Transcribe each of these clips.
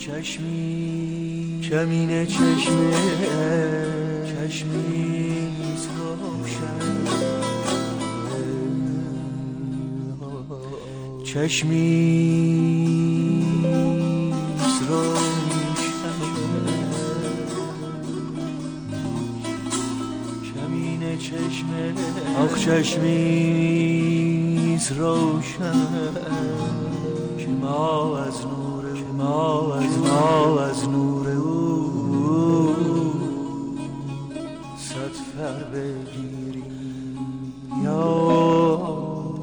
چشمی کمینه چشمیز روشن چشمیز روشن کمینه چشمه آخ چشمیز روشن که ما از نور او صد فر بگیریم یا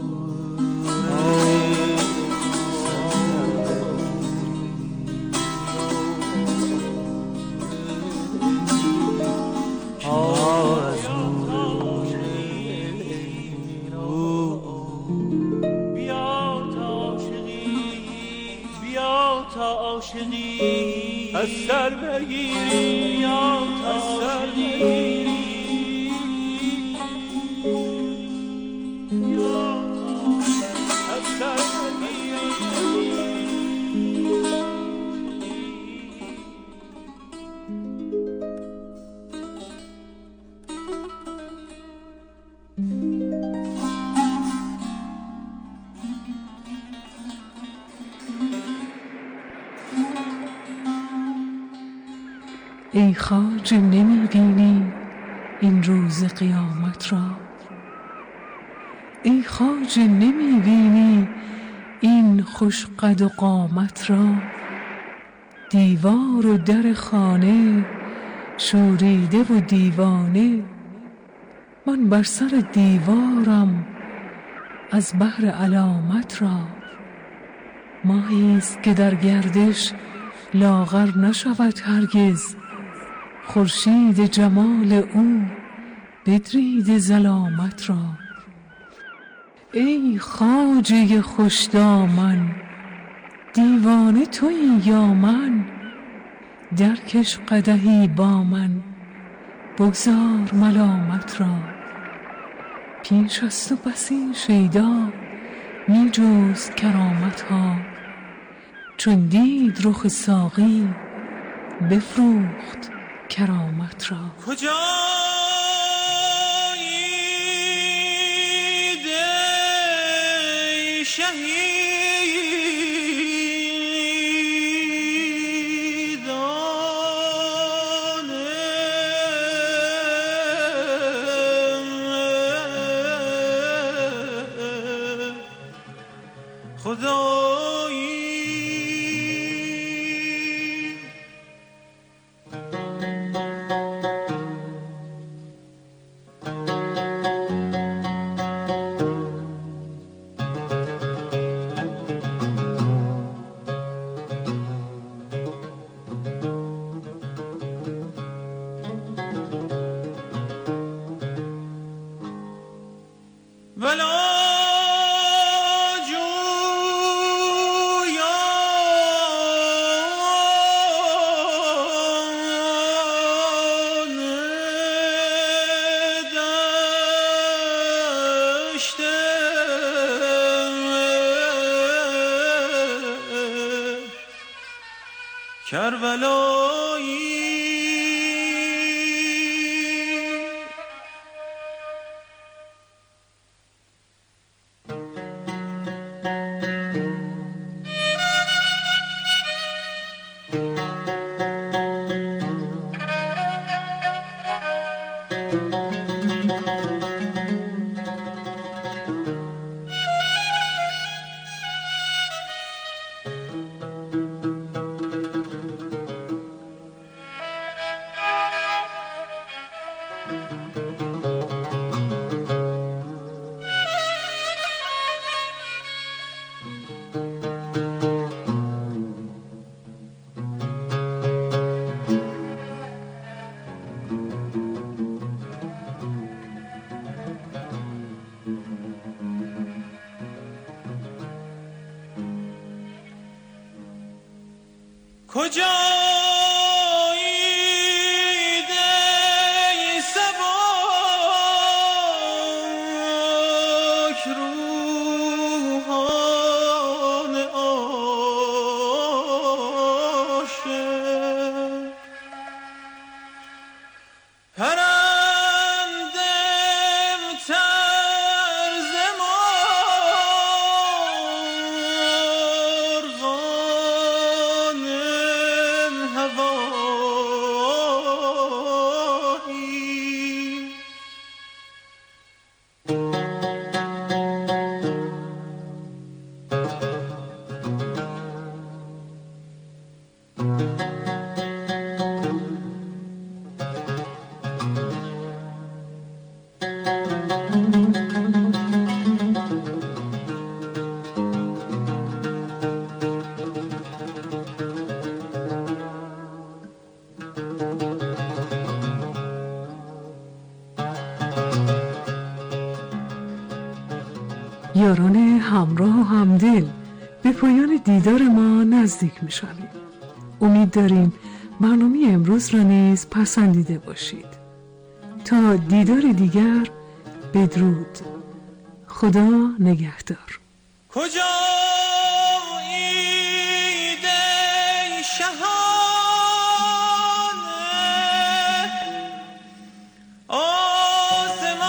از سر بگیری یا تا سر بگیری یا از سر ای خواجه نمی بینی این روز قیامت را؟ ای خواجه نمی بینی این خوش قد و قامت را؟ دیوار و در خانه شوریده و دیوانه، من بر سر دیوارم از بهر علامت را. ماهیست که در گردش لاغر نشود هرگز، خورشید جمال او بدرید ظلامت را. ای خواجه خوش دامن، دیوانه تویی یا من؟ درکش قدحی با من، بگذار ملامت را. پیش از تو بسی شیدا می جست کرامت ها، چون دید رخ ساقی بفروخت کرامت را. کجایی ای شهیدان خدایی کربلایی کجایی ای سبک روحان آشنا یاران همراه و همدل به پایان دیدار ما نزدیک می‌شویم. امید داریم برنامه امروز را نیز پسندیده باشید. تا دیدار دیگر، بدرود. خدا نگهدار. کجایی ای شهانه آسمانی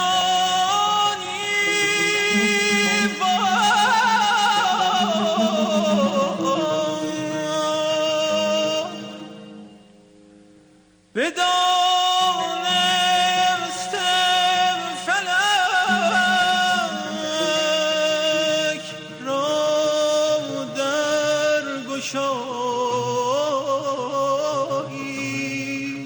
بدانستم فلک را در گشایی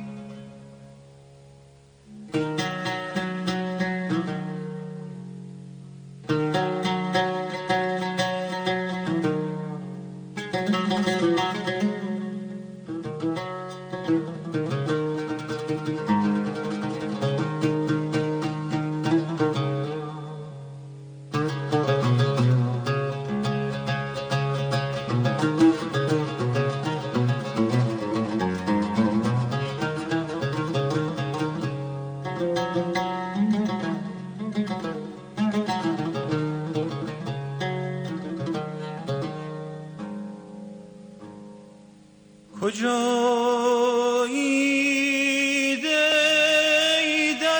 کجایی ای در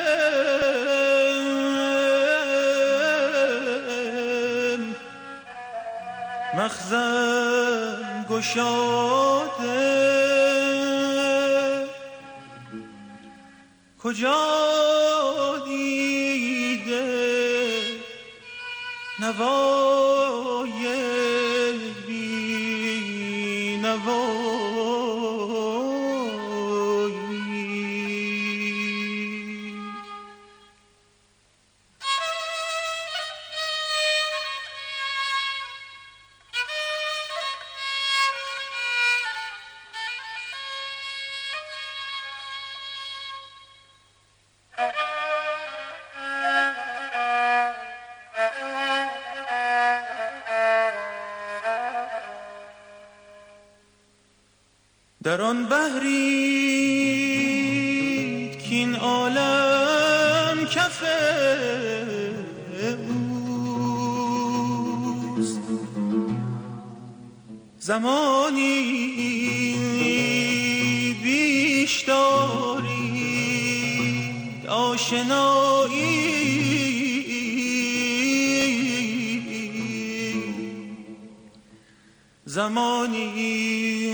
مخزن گشاده کجا دیده نوای بی نوایی در آن بحری کین عالم کف اوست زمانی بیش دارید آشنایی زمانی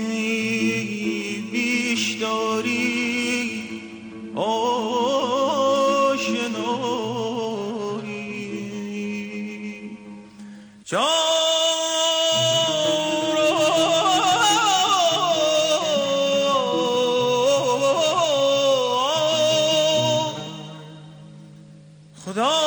بیش داری آشنایی خدا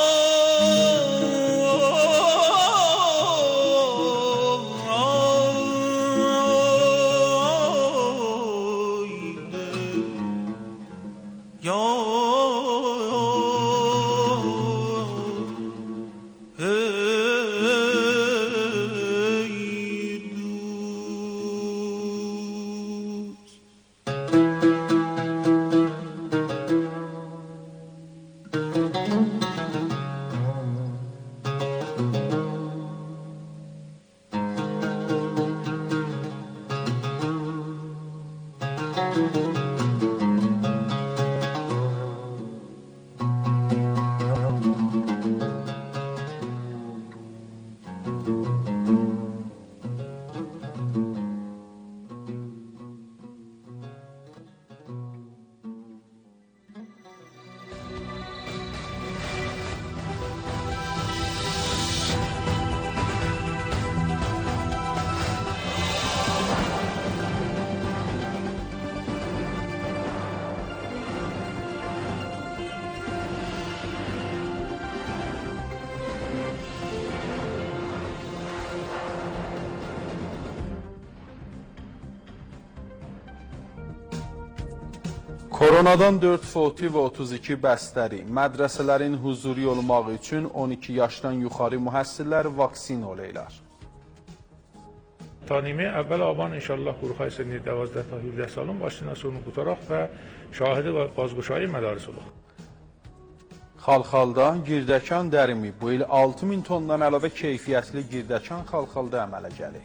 Koronadan 4 foti və 32 bəstəri, mədrəsələrin huzuri olmağı üçün 12 yaşdan yuxarı mühəssillər vaksin oleylər. تا نیمه اول آبان انشالله گروه‌های سنی 12 تا 17 سالان واکسیناسیون qutaraq və şahidi və bazguşayı mədaris olaq. Xalxalda girdəkan dərimi bu il 6000 tondan əlavə keyfiyyətli girdəkan Xalxalda əmələ gəlir.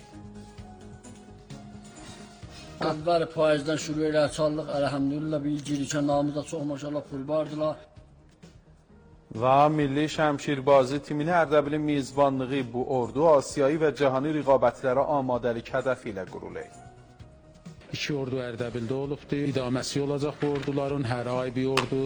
Əvvəl payızdan şuru elə açarlıq, əlhəmdülillah bir girişənlarımızda çox maşallah pul vardılar. Və Milli Şəmşirbazi timinin Ərdəbilin mizbanlığı bu ordu Asiyayı və cahani rəqabətlərə amadəlik hədəfi ilə qurulur. İki ordu Ərdəbildə olubdur. İdaməsi olacaq bu orduların hər ay bir ordu.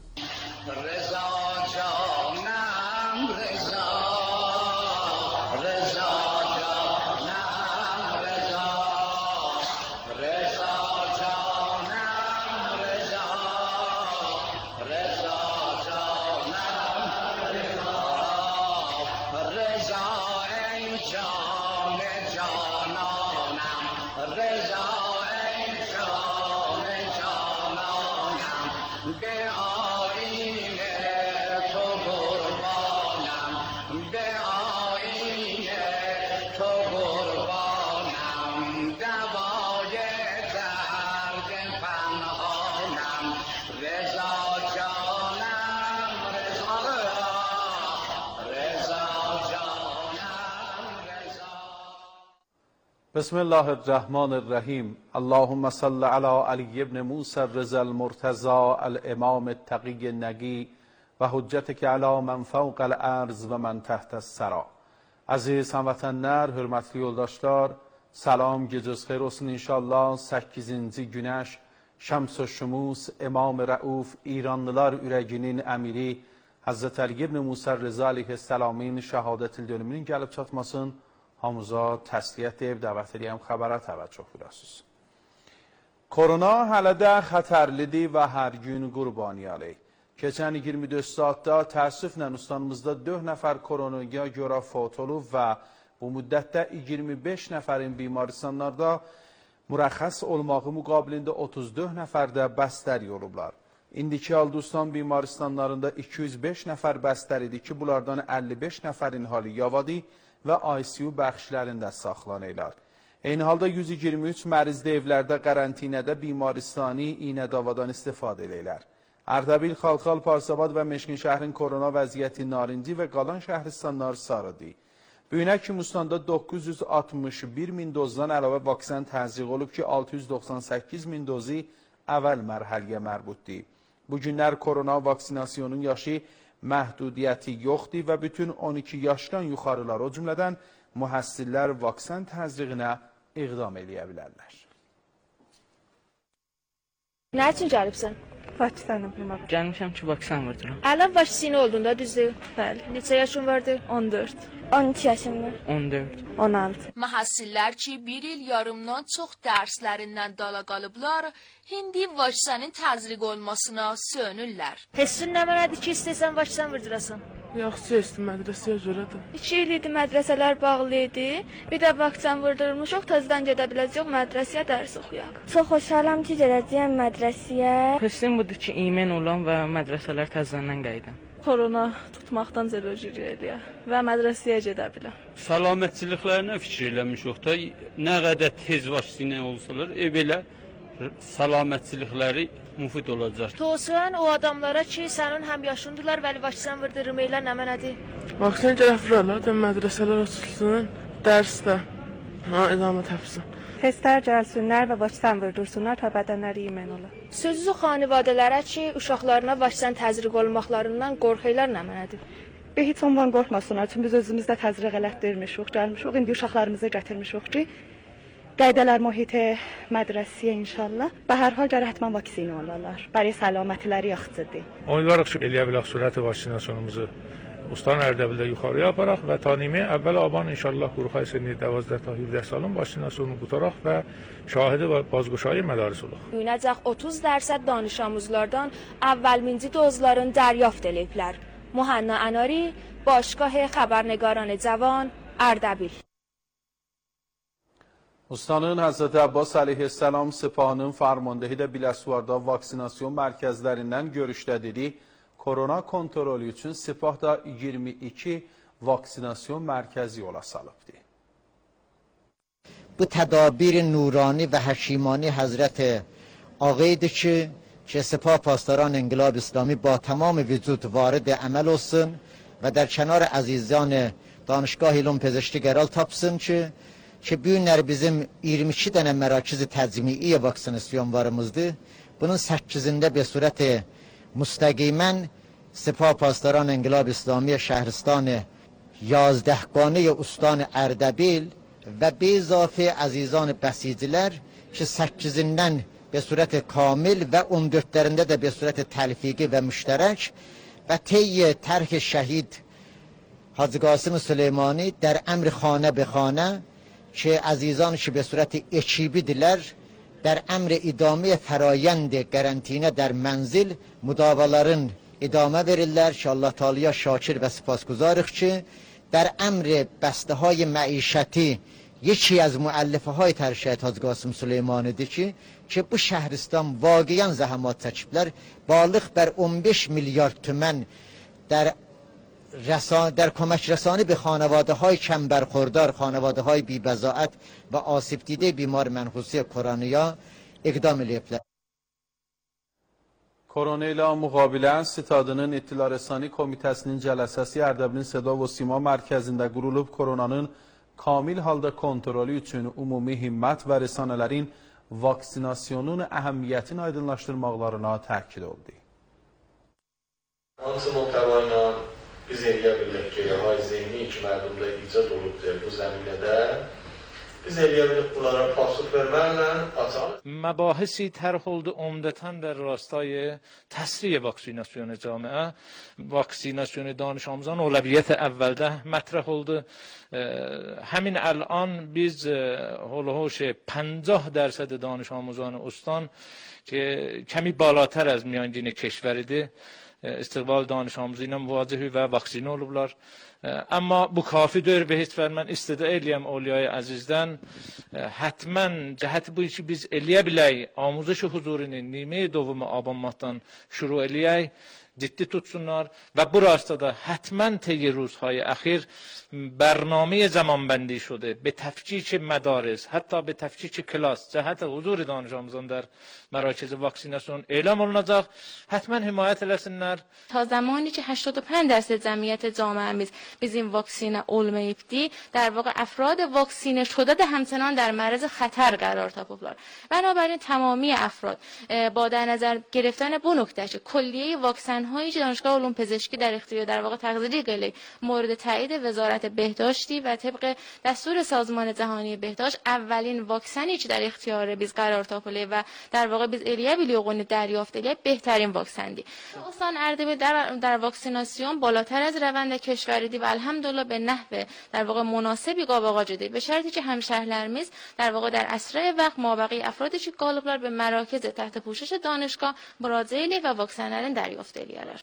بسم الله الرحمن الرحیم. اللهم صل علی علی ابن موسی الرضا المرتضی الامام التقی النقی و حجتک علی من فوق الارض و من تحت الثری. Aziz həmvətənlər, hörmətli yoldaşlar, salam, gecəniz xeyir olsun inşallah. 8-ci günəş, Şəms-ü Şumus, İmam-ı Rəuf, İranlılar ürəginin əmiri Həzrət Əli ibn Musa Rıza əleyhissalamın şəhadət dönümünün gəlib çatmasın. Hamıza təsliyyət deyib, dəvət edəyəm, xəbərə təvəccüh buyurasınız. Korona hələ də xətərlidir və hər gün qurbaniyalı. Keçən 24 saatda təəssüflə ustamızda 4 nəfər koronaya görə fot olub və bu müddətdə 25 nəfərin bimaristanlarda mürəxxəs olmağı müqabilində 34 nəfər də bəstəri olublar. İndiki halda ustam bimaristanlarında 205 nəfər bəstəridir ki, bunlardan 55 nəfərin halı yavadı və ICU bəxşlərində saxlanırlar. Eyni halda 123 mərizdə evlərdə qərantinədə bimaristani iynədavadan istifadə edirlər. Ərdəbil, Xalxal, Parsabad və Meşkin şəhrin korona vəziyyəti narinci və qalan şəhristanlar sarıdır. Bu günə kimi ustandə 961 min dozdan əlavə vaksin təzyiq olub ki, 698 min dozu əvvəl mərhəliyə mərbutdur. Bu günlər korona vaksinasyonun yaşı məhdudiyyəti yoxdur və bütün 12 yaşdan yuxarılar, o cümlədən mühəssillər vaksin təzyiqinə iqdam edə bilərlər. Nə üçün gəlibsən? Vaksinə bilməm. Gəlmişəm ki, vaksin vurduram. Əla vaksinə oldun da, düzdür? Bəli. Neçə yaşın vardı? 14. 12 yaşımda. 14. 16. Məhəssillər ki, bir il yarımdan çox dərslərindən dala qalıblar, indi vaksinin təzyiq olmasına söyünürlər. Hessin nə mənədir ki, istəsən vaksin vurdurasan? Yaxşı jestim mədrəsəyə görədir. 2 il idi mədrəsələr bağlı idi. Bir də vaksin vurdurmuşuq, təzədən gedə biləcəyik mədrəsəyə dərs oxuyaq. Çox xoşhalam ki, gedəcəyəm mədrəsəyə. Hissim budur ki, iman olan və mədrəsələr təzədən qayıdan. Korona tutmaqdan zələcək eləyə və mədrəsəyə gedə biləm. Səlamətçiliklərinə fikir eləmişik da, nə qədər tez vaksinə olsalar, belə səlamətçilikləri müfid olacaq. Tosun o adamlara ki, sənin həm yaşındılar, vəli vaksin vurdurmayla nə mənədir? Vaksin gərək vurarlar, mədrəsələr açılsın, dərsdə idamə təpsin. Testlər gəlsinlər və vaksin vurdursunlar, ta bədənləri iman olar. Sözü xanivadələrə ki, uşaqlarına vaksin təzyiq olmaqlarından qorxurlar nə mənədir? Heç ondan qorxmasınlar, çünki biz özümüzdə təzyiq elətdirmişik, gəlmişik, indi uşaqlarımızı gətirmişik ki, qaydalar mühitə mədrəsəyə inşallah. Və hər hal gərək həttəmən vaksin olarlar. Bəli, səlamətləri yaxşıdır. Ümidvarıq ki, eləyə bilək sürətli vaksinasyonumuzu Ustan Ərdəbildə yuxarıya aparaq və ta nimə əvvəl aban inşallah qruxay seni 12 ta 17 salın vaksinasyonunu qutaraq və şahidi və bazguşayı mədaris olaq. Günəcək 30% danış amuzlardan əvvəlminci dozların dəryafت ediblər. Muhanna Anari, باشگاه خبرنگاران جوان، اردبیل. Ustanın Hazreti Abbas aleyhisselam Sepahının farmandehi de Biləsuvarda vaksinasyon mərkəzlərindən görüşdə dedi. Korona kontrolü üçün Sepahda 22 vaksinasyon mərkəzi yola salıbdı. Bu tədabir nurani ve həşimani Hazreti Ağaydı ki Sepah Pastoran İnqilab İslami ba tamam vücut varid əməl olsun ve der kenar azizan Danışgah İlm Pezişki qəral tapsın ki bu günlər bizim 22 dənə mərakiz-i təcmi'i vaksinasyon varımızdır. Bunun 8'ində bir surət müstəqimən Sepah Pastoran İnqilab İslami Şəhristan 11 Ustan Erdebil ve bizafə azizan bəsicilər ki 8'indən bir surət kamil ve 14'lərində de bir surət təlfiqi ve müşterek ve teyye terk şehid Hacı Qasım Süleymani der emr xane be xane ki azizan ki به صورت اکیبی دلر در امر ادامه فرایند قرنطینه در منزل مداواların ادامه verirler ki Allah Teala'ya şakir ve sipasguzarıq ki در امر بسته های معیشتی یکی از مؤلفه های ترشیحات Hacı Qasım Süleymani'dir ki bu şəhristan vaqiyan zəhəmat çəkiblər. Balıq bər 15 milyar tümən در کمک رسانی به خانواده های کم برخوردار، خانواده های بی بضاعت و آسیب دیده بیمار منحوسی کرونا اقدام ediblər. Korona ilə müqabilən Sitadının İttila Rəsani Komitəsinin cələsəsi Ərdəbilin Seda və Sima mərkəzində qurulub koronanın kamil halda kontrolü üçün ümumi himmət və rəsanələrin vaksinasyonun əhəmiyyətini aydınlaşdırmaqlarına təkid oldu. Hansı muhtəvayla biz eləyə bildik ki, hay zehni ki, mərdumda icad olubdur bu zəminədə. Biz eləyə bildik bunlara pasuk verməklə açalım. مباحثی طرح oldu عمدتاً در راستای تسریع واکسیناسیون جامعه. واکسیناسیون دانش آموزان اولویت اول ده مطرح oldu. همین الان biz هولوش 50% دانش آموزان استان که کمی بالاتر از میانگین کشوریdir. استقبال دانش آموزی ilə müvacihi və vaksini olublar. Amma bu kafi deyil və heç və mən istidə eləyəm Olyaya Əzizdən hətmən cəhəti bu işi biz eləyə bilək, amuzış huzurunu nimə dovumu abanmaqdan şuru eləyək, ciddi tutsunlar و bu راستا حتما طی روزهای اخیر برنامه زمانبندی شده به تفکیک مدارس حتی به تفکیک کلاس جهت حضور دانش آموزان در مراکز واکسیناسیون اعلام olunacaq. حتما حمایت eləsinlər. تا زمانی که 85% جمعیت جامعه‌miz biz این واکسینه olmayıbdı در واقع افراد واکسینه شده ده همچنان در معرض خطر قرار تاپıblar. بنابراین تمامی افراد با در نظر گرفتن bu نکته که کلیه واکسن هایی که دانشگاه علوم پزشکی در اختیار در واقع تقدیری قلی مورد تایید وزارت بهداشتی و طبق دستور سازمان جهانی بهداشت اولین واکسنی که در اختیار biz قرار تاپله و در واقع biz eliyə biliyoğunu دریافت eliyə بهترین واکسندی. استان اردبیل در واکسیناسیون بالاتر از روند کشوریدی و الحمدلله به نحو در واقع مناسبی قابقا جدی به شرطی که همشهرlerimiz در واقع در اسرع وقت مابقی افرادی که قالبlar به مراکز تحت پوشش دانشگاه müraciət و واکسنlərin دریافت eləyərlər.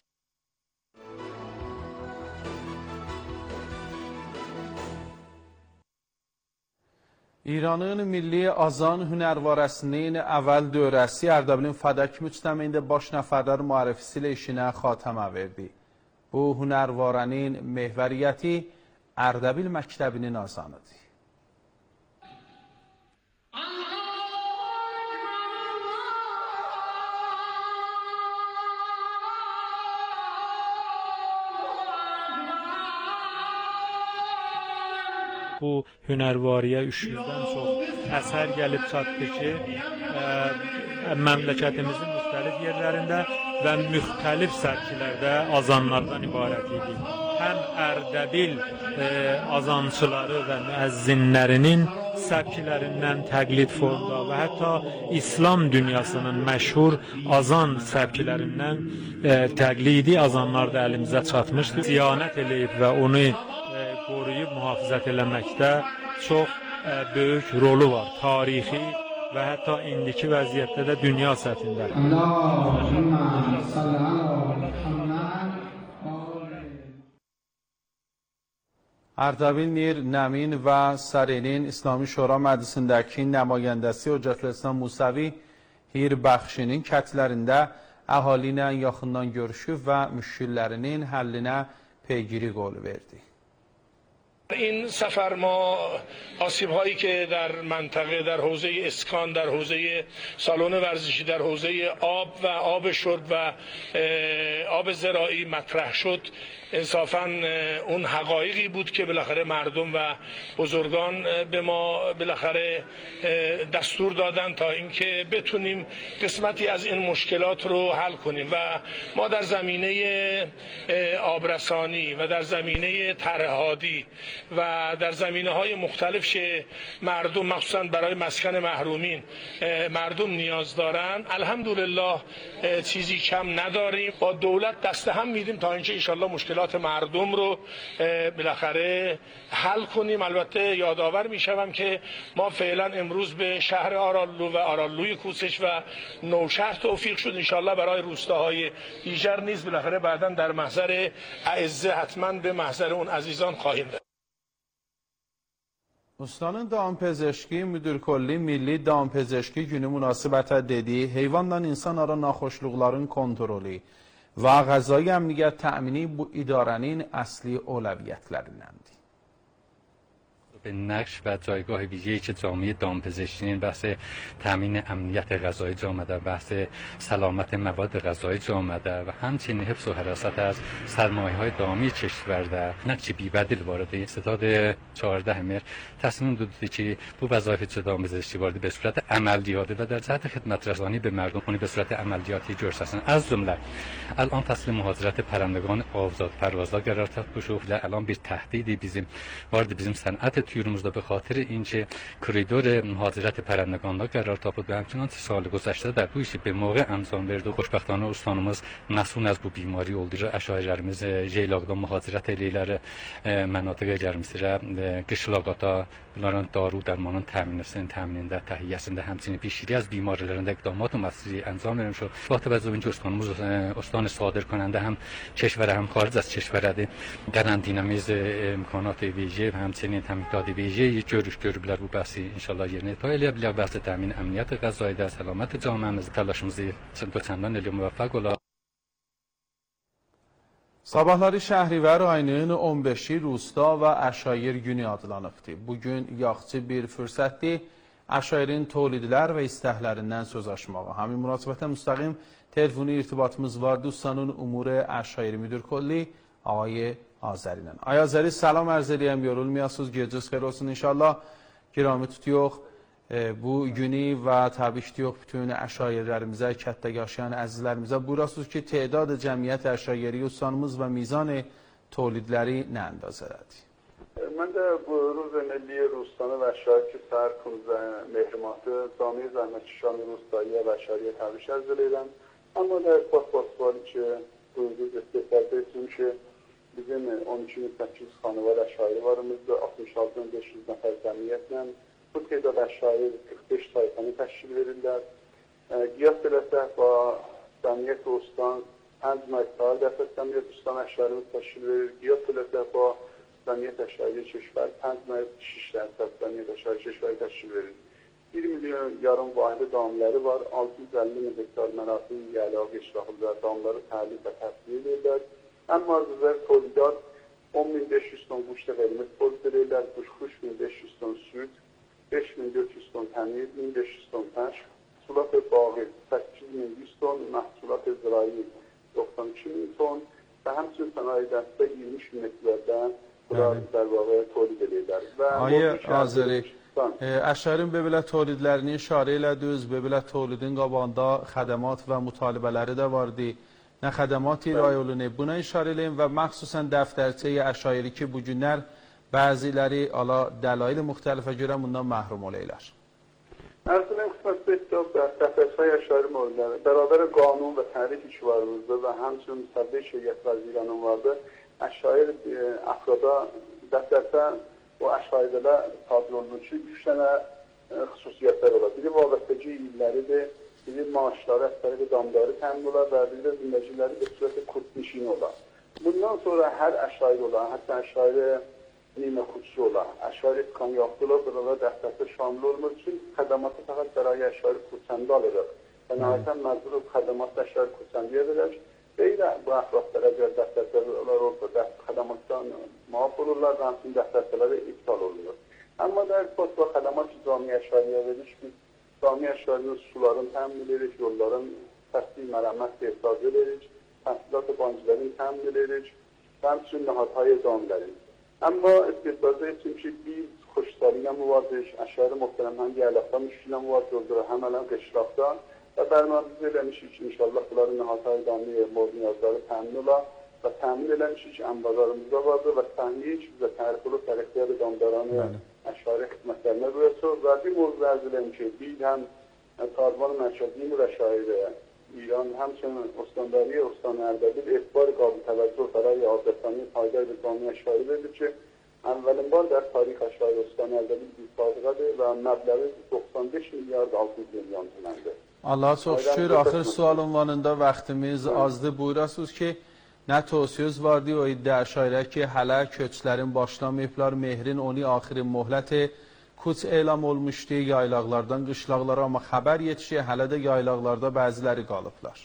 İranın milli azan hünərvarəsinin əvvəl dövrəsi Ərdəbilin Fədək müctəmində baş nəfərlər müarifisi ilə işinə xatamə verdi. Bu hünərvarənin mehvəriyyəti Ərdəbil məktəbinin azanıdır. Bu hünərvariyə 300-dən çox əsər gəlib çatdı ki, məmləkətimizin müxtəlif yerlərində və müxtəlif sərkilərdə azanlardan ibarət idi. Həm Ərdəbil azançıları və müəzzinlərinin səbkilərindən təqlid formda və hətta İslam dünyasının məşhur azan səbkilərindən təqlidi azanlar da əlimizə çatmışdır. Siyanət eləyib və onu qoruyub mühafizət eləməkdə çox böyük rolu var, tarixi və hətta indiki vəziyyətdə də dünya səthində. اردبیل نیر نمین و سرینین اسلامی şura məclisindəki nümayəndəsi Hocətülislam Musavi Hir Bəxşinin kətlərində əhali ilə yaxından görüşüb və müşkillərinin həllinə پیگیری قول verdi. این سفر ما آسیب هایی که در منطقه در حوزه اسکان، در حوزه سالن ورزشی، در حوزه آب و آب شرب و آب زراعی مطرح شد انصافاً اون حقایقی بود که بالاخره مردم و بزرگان به ما بالاخره دستور دادن تا اینکه بتونیم قسمتی از این مشکلات رو حل کنیم و ما در زمینه آبرسانی و در زمینه ترهادی و در زمینه‌های مختلف مردم مخصوصاً برای مسکن محرومین مردم نیاز دارن الحمدلله چیزی کم نداریم. با دولت دست هم میدیم تا اینکه ان شاءالله مشکلات مردم رو بالاخره حل کنیم. البته یادآور میشوم که ما فعلا امروز به شهر آراللو و آراللوی کوسش و نوشهر توفیق شد. ان شاءالله برای روستاهای دیگر نیز بالاخره بعداً در محضر اعزه حتما به محضر اون عزیزان خواهیم رفت. Ustanın Dağınpezeshki Müdürkolli Milli Dağınpezeshki Günü münasibətə dediyi heyvanla insan ara naxoşluqların kontrolu və qəzai əmniyyət təmini bu idarənin əsli əvəziyyətlərindəndir. به نقش و جایگاه ویژه‌ای که جامعه دامپزشکی بحث تامین امنیت غذایی جا آمده، بحث سلامت مواد غذایی جا آمده و همچنین حفظ و حراست از سرمایه‌های دامی کشور در نقش بی‌بدیل وارد ستاد 14 مهر تصمیم گرفته که bu وظایف دامپزشکی وارد به صورت عملیاتی و در جهت خدمت رسانی به مردم به صورت عملیاتی جرسن. از جمله الان فصل مهاجرت پرندگان آزاد پروازها قرار گرفته و الان bir تهدیدی bizim صنعت یورمuzda به خاطر اینکه کوریدور مهاجرت پرندگانlar قرار تاپد و همچنان سال گذشته در bu işi به موقع انجام verdi. Xoşbəxtانə ustanımız məsul az bu bimari oldu. Əşayirlərimiz Ceylaqdan mühacirət eləyirlər mənatiqə gəlmişdirə. Qışlaqata bunların daru dərmanın təminində, təhiyyəsində həmçinin پیشگیری از بیماریlərində iqdamat müəssisəsi انجام vermiş. با توجه به اینکه ustanımız استان صادر کننده هم کشور هم خارج از کشورdir. قرنطینəmiz imkanat ویژه و همچنین təminat ویژه görüş görüblər bu bəhsi inşallah yerinə itaə eləyə bilər. Bəhs təmin əmniyyət qəzzaidə, səlamət cəmiyyəmiz təlaşımızı çəndən elə müvəffəq ola. Sabahları Şəhrivar ayının 15-i Rusta və Əşayir günü adlanıbdır. Bugün yaxçı bir fürsətdir Əşayirin tolidlər və istəklərindən söz açmağa. Həmin münasibətə müstəqim telefoni irtibatımız vardı. Ustanın Umur-i Əşayir Müdürkolli Ağay Azəri ilə. Ay Azəri, salam ərz edəyəm, yorulmayasınız, gecəniz xeyir olsun inşallah. Girami tutuyox bu günü və təbrik ediyox bütün əşayirlərimizə, kətdə yaşayan əzizlərimizə. Buyurasınız ki, تعداد cəmiyyət əşayiri ustanımız və mizan tolidləri nə əndazədədir? من در روز ملی روستانه و شاید که سر 15 مهر ماه جامعه زحمتکشان روستایی و اشاری تبریک عرض ediyorum. Ama در پاسپورتی که روز استفاده میشه bizim 13.800 خانوار əşairi varımızda 66.500 nəfər cəmiyyətlə bu تعداد əşairi 45 tayfanı təşkil verirlər. Qiyas eləsək və cəmiyyət Rustan 5 məqsəl dəfət cəmiyyət Rustan əşairimiz təşkil verir. Qiyas eləsək və cəmiyyət əşairi keşvər 5 məqsəl cəmiyyət əşairi keşvəri təşkil verir. 1 milyon yarım vahidi damları var. 650 min hektar mənasib yəlağı işrahlı damları təlim və təsvir edirlər. Amma bizlər tolidat 10.500 ton quşda verilmək tolid edirlər, 43.500 ton süt, 5.400 ton təmir, 1.500 ton pəş, sulat bağı 8.100 ton, məhsulat zirayi 92.000 ton və həmçinin sənaye dəstə 23 metrlərdən bunlar در واقع tolid edirlər. Ay Azəri, əşarin belə tolidlərini işarə elədiniz, belə tolidin qabağında xədəmat və mütalibələri də vardı. Nə xədəmat irayə olunur, buna işarə edin və məxsusən dəftərçəyə əşairi ki, bu günlər bəziləri dəlail müxtəlifə görə bundan məhrum olaylar. Əslində qismətdə dəftərçəyə əşairi mövzuları, bərabər qanun və təhrik işvarımızda və həmçinin müsəbbə şəriət vəzirənin vardı, əşair əfrada dəftərçə o əşairələ tabi olunur ki, 3 dənə xüsusiyyətlər olar. Biri vabastəci illəridir, biri maaşları, əsəri damları təmin olar və biri də zindəciləri bir sürətlə kurtnişin olar. Bundan sonra hər əşairi olan, hətta əşairi نیمه خصوصی olan aşağı kan yaptılar. Buralar dəstəsi şamil olmur üçün xədamatı fəqət bəray aşağı xüsusən alırıq. Və nəhayətən məcbur xədamatı aşağı xüsusən verirlər. Belə bu ətraflara görə dəstələr olsa, xədamatdan muaf olurlar və həmçinin dəstələri iptal olunur. Amma da bu xədamat camiə aşağıya verilir ki, camiə aşağının suların təmin edirik, yolların təsdiq mərəmmət ehsas edirik, təhsilat bancıların təmin edirik və həmçinin nəhayətə idam edirik. Amma istihbaza için ki biz xoşsarıyla müvaziş, aşağı muhterem hangi yerlərdə müşkillə müvaziş olur, həmələn qışraqda və bərnamizə eləmişik ki, inşallah bunların nəhayətə idamlı niyazları təmin ola və təmin eləmişik ki, ənbazarımızda vardır və təhliyik və tərifli tərəqliyat idamdaranı aşağı xidmətlərinə qoyasıq və bir mövzu ərz edəm ki, biz həm Taliban mərkəzi mürəşairi İran həmçinin Ostandariyə, Ostan Ərdəbil etibar qabil təvəccüh bəray adətəni fayda bir camiə aşağı verir ki, əvvəlin var der tarix aşağı Ostan Ərdəbil bir faydadır və məbləği 95 milyard 600 milyon tüməndir. Allah'a çok şükür. Ahir sual unvanında vaktimiz azdı. Buyurasınız ki, ne tavsiyeniz vardı o iddia aşağıya ki, hala köçlerin başlamayıplar, mehrin onu ahirin muhleti kuç elam olmuşdu yaylaqlardan qışlaqlara, amma xəbər yetişiyor, hələ də yaylaqlarda bəziləri qalıblar.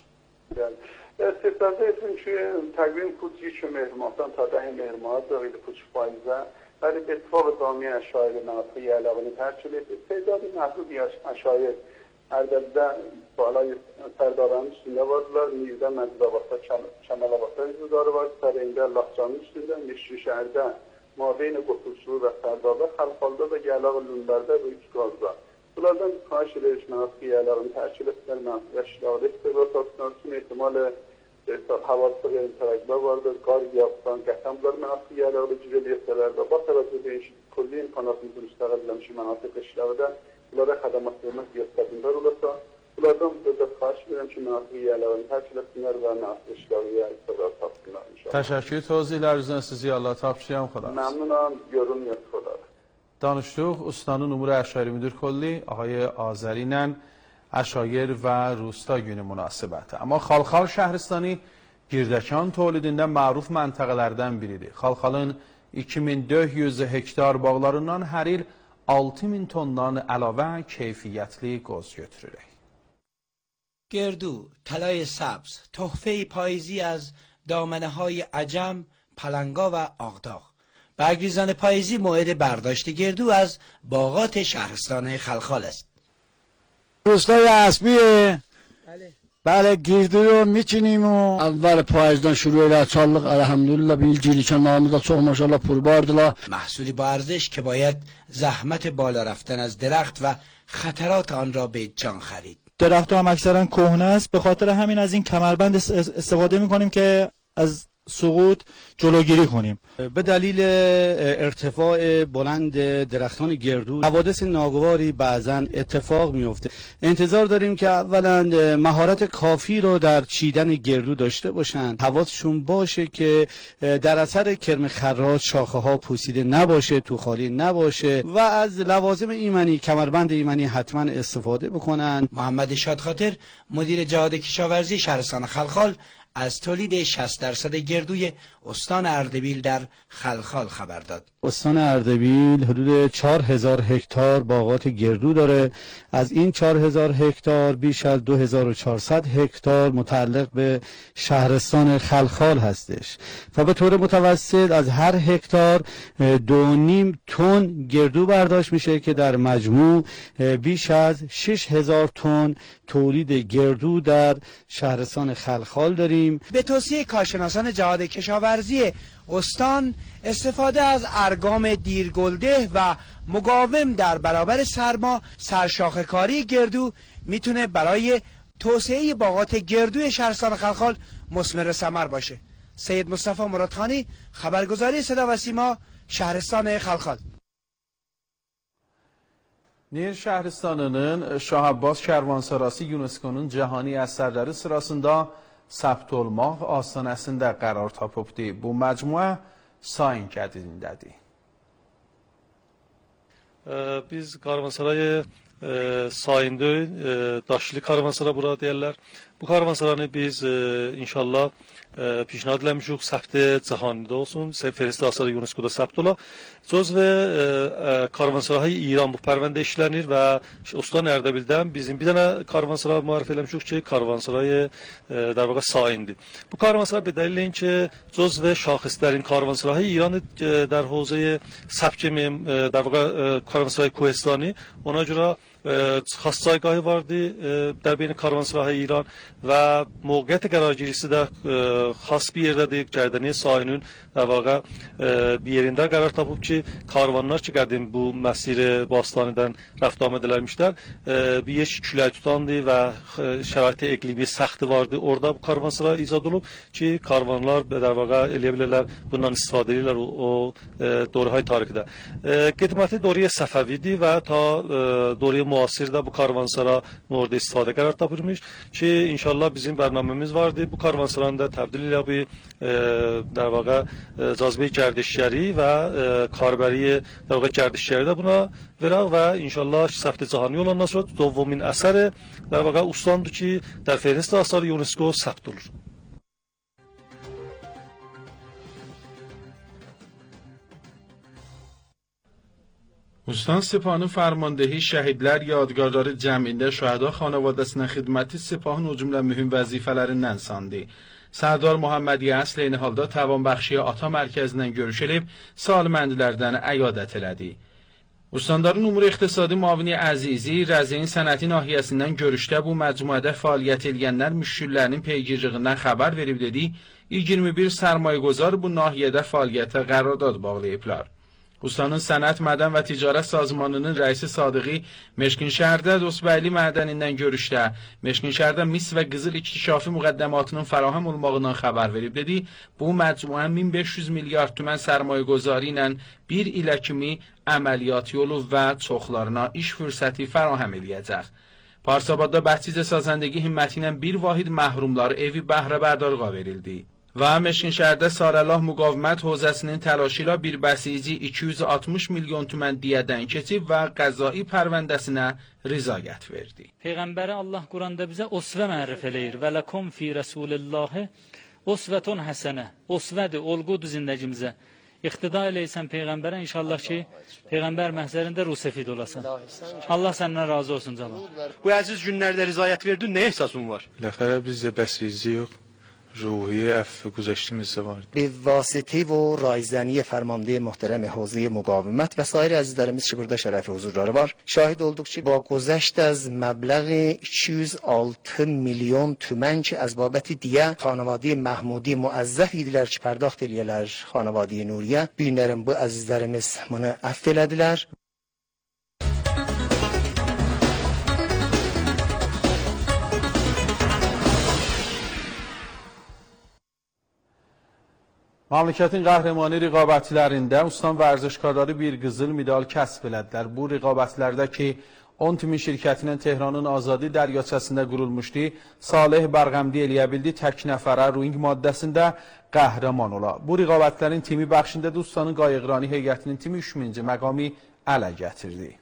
استفاده ettim ki, təqvim kuç yekə mehrimatdan ta dəhi mehrimat dağıydı kuç faizə, bəli اتفاق camiə aşağıya mənafı yaylağını tərkil etdi. Teyzadi məhdud aşağıya Ərdəbdə balay sərdarların üstündə vardılar, Mirdə, Məzdəbatda, Kəməlabatda hüzurları var, Səreyndə, Laxcanın üstündə, Meşri şəhərdə, Mabeyn Qotulçulu və Sərdada, Xəlxalda da Gəlağı Lündərdə və Üçqazda. Bunlardan xahiş edirik mənasqı yerlərini tərkil etsinlər, mənasqı əşyağı etdirlər, üçün ehtimalı havasıq yerin tərəqlər vardır, qar yapsan, qəsəmlər mənasqı yerlərini cürəl etsələr və bax tərəfə değişik, kulli imkanatımızın müstəqəlləmişi mənasqı əşyağı bunlara xədamat vermək göstərdilər olursa, bunlardan müddət xahiş edirəm ki, mənasqı yerlərini tərkil etsinlər və mənasqı əşyağı istələr tapsınlar inşallah. Təşəkkür. Tozihlərinizdən sizi Allah tapşıyan xudafız. Məmnunam, görünməyət xudafız. Danışdıq Ustanın Umur Əşairi Müdür Kolli Ağay Azəri ilə Əşair və Rusta günü münasibəti. Amma Xalxal şəhristanı Girdəkan tolidində məruf məntəqələrdən biridir. Xalxalın 2400 hektar bağlarından hər il 6000 tondan əlavə keyfiyyətli qoz götürürük. گردو، طلای سبز، تحفه پاییزی از دامنه‌های عجم، پلنگا و آغداغ. برگریزان پاییزی موعد برداشت گردو از باغات شهرستان خلخال است. روستای اسبیه. بله گردو رو میچینیم و اول پاییزdan شروع ilə açarlıq elhamdülillah bir cilikanlarımız da çox maşallah pulbardılar. محصولی با ارزش که باید زحمت بالا رفتن از درخت و خطرات آن را به جان خرید. درخت هم اکثرا کهنه است، به خاطر همین از این کمربند استفاده میکنیم که از سقوط جلوگیری کنیم. به دلیل ارتفاع بلند درختان گردو حوادث ناگواری بعضا اتفاق میفته. انتظار داریم که اولا مهارت کافی رو در چیدن گردو داشته باشن، حواسشون باشه که در اثر کرم خراج شاخه ها پوسیده نباشه، تو خالی نباشه و از لوازم ایمنی، کمربند ایمنی حتما استفاده بکنن. محمد شادخاطر مدیر جهاد کشاورزی شهرستان خلخال از تولید 60% گردوی استان اردبیل در خلخال خبر داد. استان اردبیل حدود 4000 هکتار باغات گردو داره. از این 4000 هکتار بیش از 2400 هکتار متعلق به شهرستان خلخال هستش و به طور متوسط از هر هکتار 2.5 تن گردو برداشت میشه که در مجموع بیش از 6000 تن تولید گردو در شهرستان خلخال داریم. به توصیه کارشناسان جهاد کشاورزی استان استفاده از ارگام دیرگلده و مقاوم در برابر سرما سرشاخه کاری گردو میتونه برای توسعه باغات گردوی شهرستان خلخال مثمر ثمر باشه. سید مصطفی مرادخانی، خبرگزاری صدا و سیما، شهرستان خلخال. Nil şəhristanının Şah Abbas Kərvansarası UNESCO-nun cəhani əsərləri sırasında səbt olmaq astanəsində qərar tapıbdır. Bu məcmuə Sain qədidindədir. Biz Karvansaray Sain'de Daşlı Karvansaray burada deyirlər. Bu karvansaranı biz inşallah پیشنهاد eləmişik ثبت جهانیده olsun, Ferest Asarı UNESCO-da ثبت ola. Cüzve karvansarahay İran bu pərvəndə işlənir və Ostan Erdebil'dən bizim bir dənə karvansaray müarif eləmişik ki, karvansarayı در واقع ساینdir. Bu karvansaray به دلیل ki cüzve şaxislərin karvansarahay İranı در حوزه ثبت در واقع karvansaray کوهستانی ona görə خاص جایگاهی vardı در بین karvansarahay İran və موقعیت قرargirisi də xas bir yerdədir. Gərdəniyə sahilinin در واقع bir yerində qərar tapıb ki, karvanlar ki qədim bu məsiri Bastanidən rəft amad eləmişlər, bir yer külək tutandı və şərait iqlimi səxti vardı. Orada bu karvansaray icad olub ki, karvanlar در واقع eləyə bilərlər, bundan istifadə edirlər o dövrhay tarixdə. Qidməti dövrə Səfəvidir və ta dövrə müasirdə bu karvansara mورد istifadə qərar tapılmış ki, inşallah bizim bərnaməmiz vardı. Bu karvansaranı da təbdil ilə bir در واقع cazibə gərdişgəri və karbəri در واقع gərdişgəri də buna verək və inşallah ثبت جهانی olandan sonra دومین əsər در واقع ustanddır ki, در فهرست آثار یونسکو ثبت olur. Ustand Sepahının fərmandehi şəhidlər yadgarları cəmində şəhədə xanavadəsinə xidməti Sepahın o cümlə mühüm vəzifələrindən sandı. Sərdar Muhammed Yəs eyni halda Tavanbəxşiyə Ata Mərkəzindən görüş edib, saliməndlərdən əyadət elədi. Ustandların Umur İqtisadi Mavini Əzizi, Rəzeyin sənəti nahiyəsindən görüşdə bu məcmuədə fəaliyyət edənlər müşkillərinin peygirliğindən xəbər verib dedi, 21 sərmayəgüzar bu nahiyədə fəaliyyətə qərardad bağlayıblar. Ustanın Sənət, Mədən və Ticarət Sazmanının rəisi Sadıqi Meşkinşəhərdə Dostbəyli mədənindən görüşdə, Meşkinşəhərdə mis və qızıl inkişafı müqəddəmatının fərahəm olmağından xəbər verib dedi, bu məcmuə 1500 milyard tümən sərmayəgüzarı ilə bir ilə kimi əməliyyat yolu və çoxlarına iş fürsəti fərahəm eləyəcək. Parsabadda Bəhçicə sazəndəgi himməti ilə bir vahid məhrumlar evi bəhrəbərdarlığa verildi. Və Meşkinşəhərdə Sarəlah Müqavimət Hozəsinin təlaşı ilə bir bəsici 260 milyon tümən diyədən keçib və qəzai pərvəndəsinə rizayət verdi. Peyğəmbəri Allah Quranda bizə osvə mərif eləyir. Və ləkum fi rəsulillahi osvətun həsənə. Osvədir, olqudur zindəcimizə. İqtida eləysən Peyğəmbərə, inşallah ki, Peyğəmbər məhzərində rusefid olasan. Allah səndən razı olsun canım. Bu əziz günlərdə rizayət verdin, nə ehsasın var? Ləxərə bizdə bəsici yox. روحی عفو گذشتیمizdə vardı. به واسطه و رایزنی فرمانده محترم حوزه مقاومت و سایر عزیزlarımız ki burada şərəfi huzurları var. Şahid olduq ki, با گذشت از مبلغ 206 milyon tümən ki, از بابت دیه خانواده محمودی موظف idilər ki, pərdaxt eləyələr xanavadə Nuriyə. Günlərin bu əzizlərimiz bunu əff elədilər. Məmləkətin qəhrəmanı rəqabətlərində Ustan vərzişkarları bir qızıl medal kəsb elədilər. Bu rəqabətlərdə ki, 10 timin şirkətinin Tehranın Azadi Dəryəçəsində qurulmuşdu, Salih Bərğəmdi eləyə bildi tək nəfərə ruing maddəsində qəhrəman ola. Bu rəqabətlərin timi bəxşində də Ustanın Qayıqrani heyətinin timi 3000-ci məqami ələ gətirdi.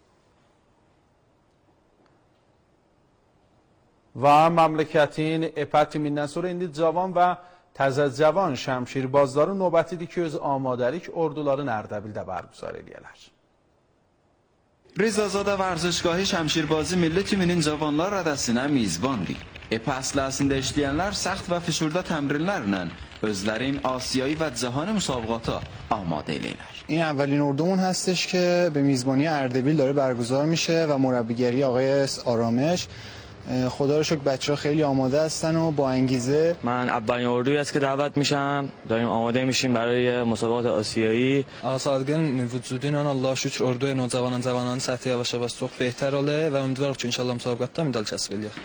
Və məmləkətin EPA timindən sonra indi cavan və təzə cavan şəmşirbazları növbətidir ki, öz amadəlik orduların Ərdəbildə bərgüzar edələr. Rezazadə vərzişgahı şəmşirbazı milli timinin cavanlar rədəsinə mizbandır. EPA əsləsində işləyənlər səxt və fişurda təmrinlərlə özlərin Asiyایی و جهان مسابقاتا آماده eləyirlər. این اولین اردومون هستش که به میزبانی اردبیل داره برگزار میشه و مربیگری آقای آرامش. خدا رو شکر بچه‌ها خیلی آماده هستن و با انگیزه. من اولین اردویی است که دعوت میشم. داریم آماده میشیم برای مسابقات آسیایی. Asadgın vücuduyla Allah şükür orduya nocavanın səthi yavaş-yavaş çox behter olur və ümidvarıq ki inşallah müsabiqatda medal kəsb eləyək.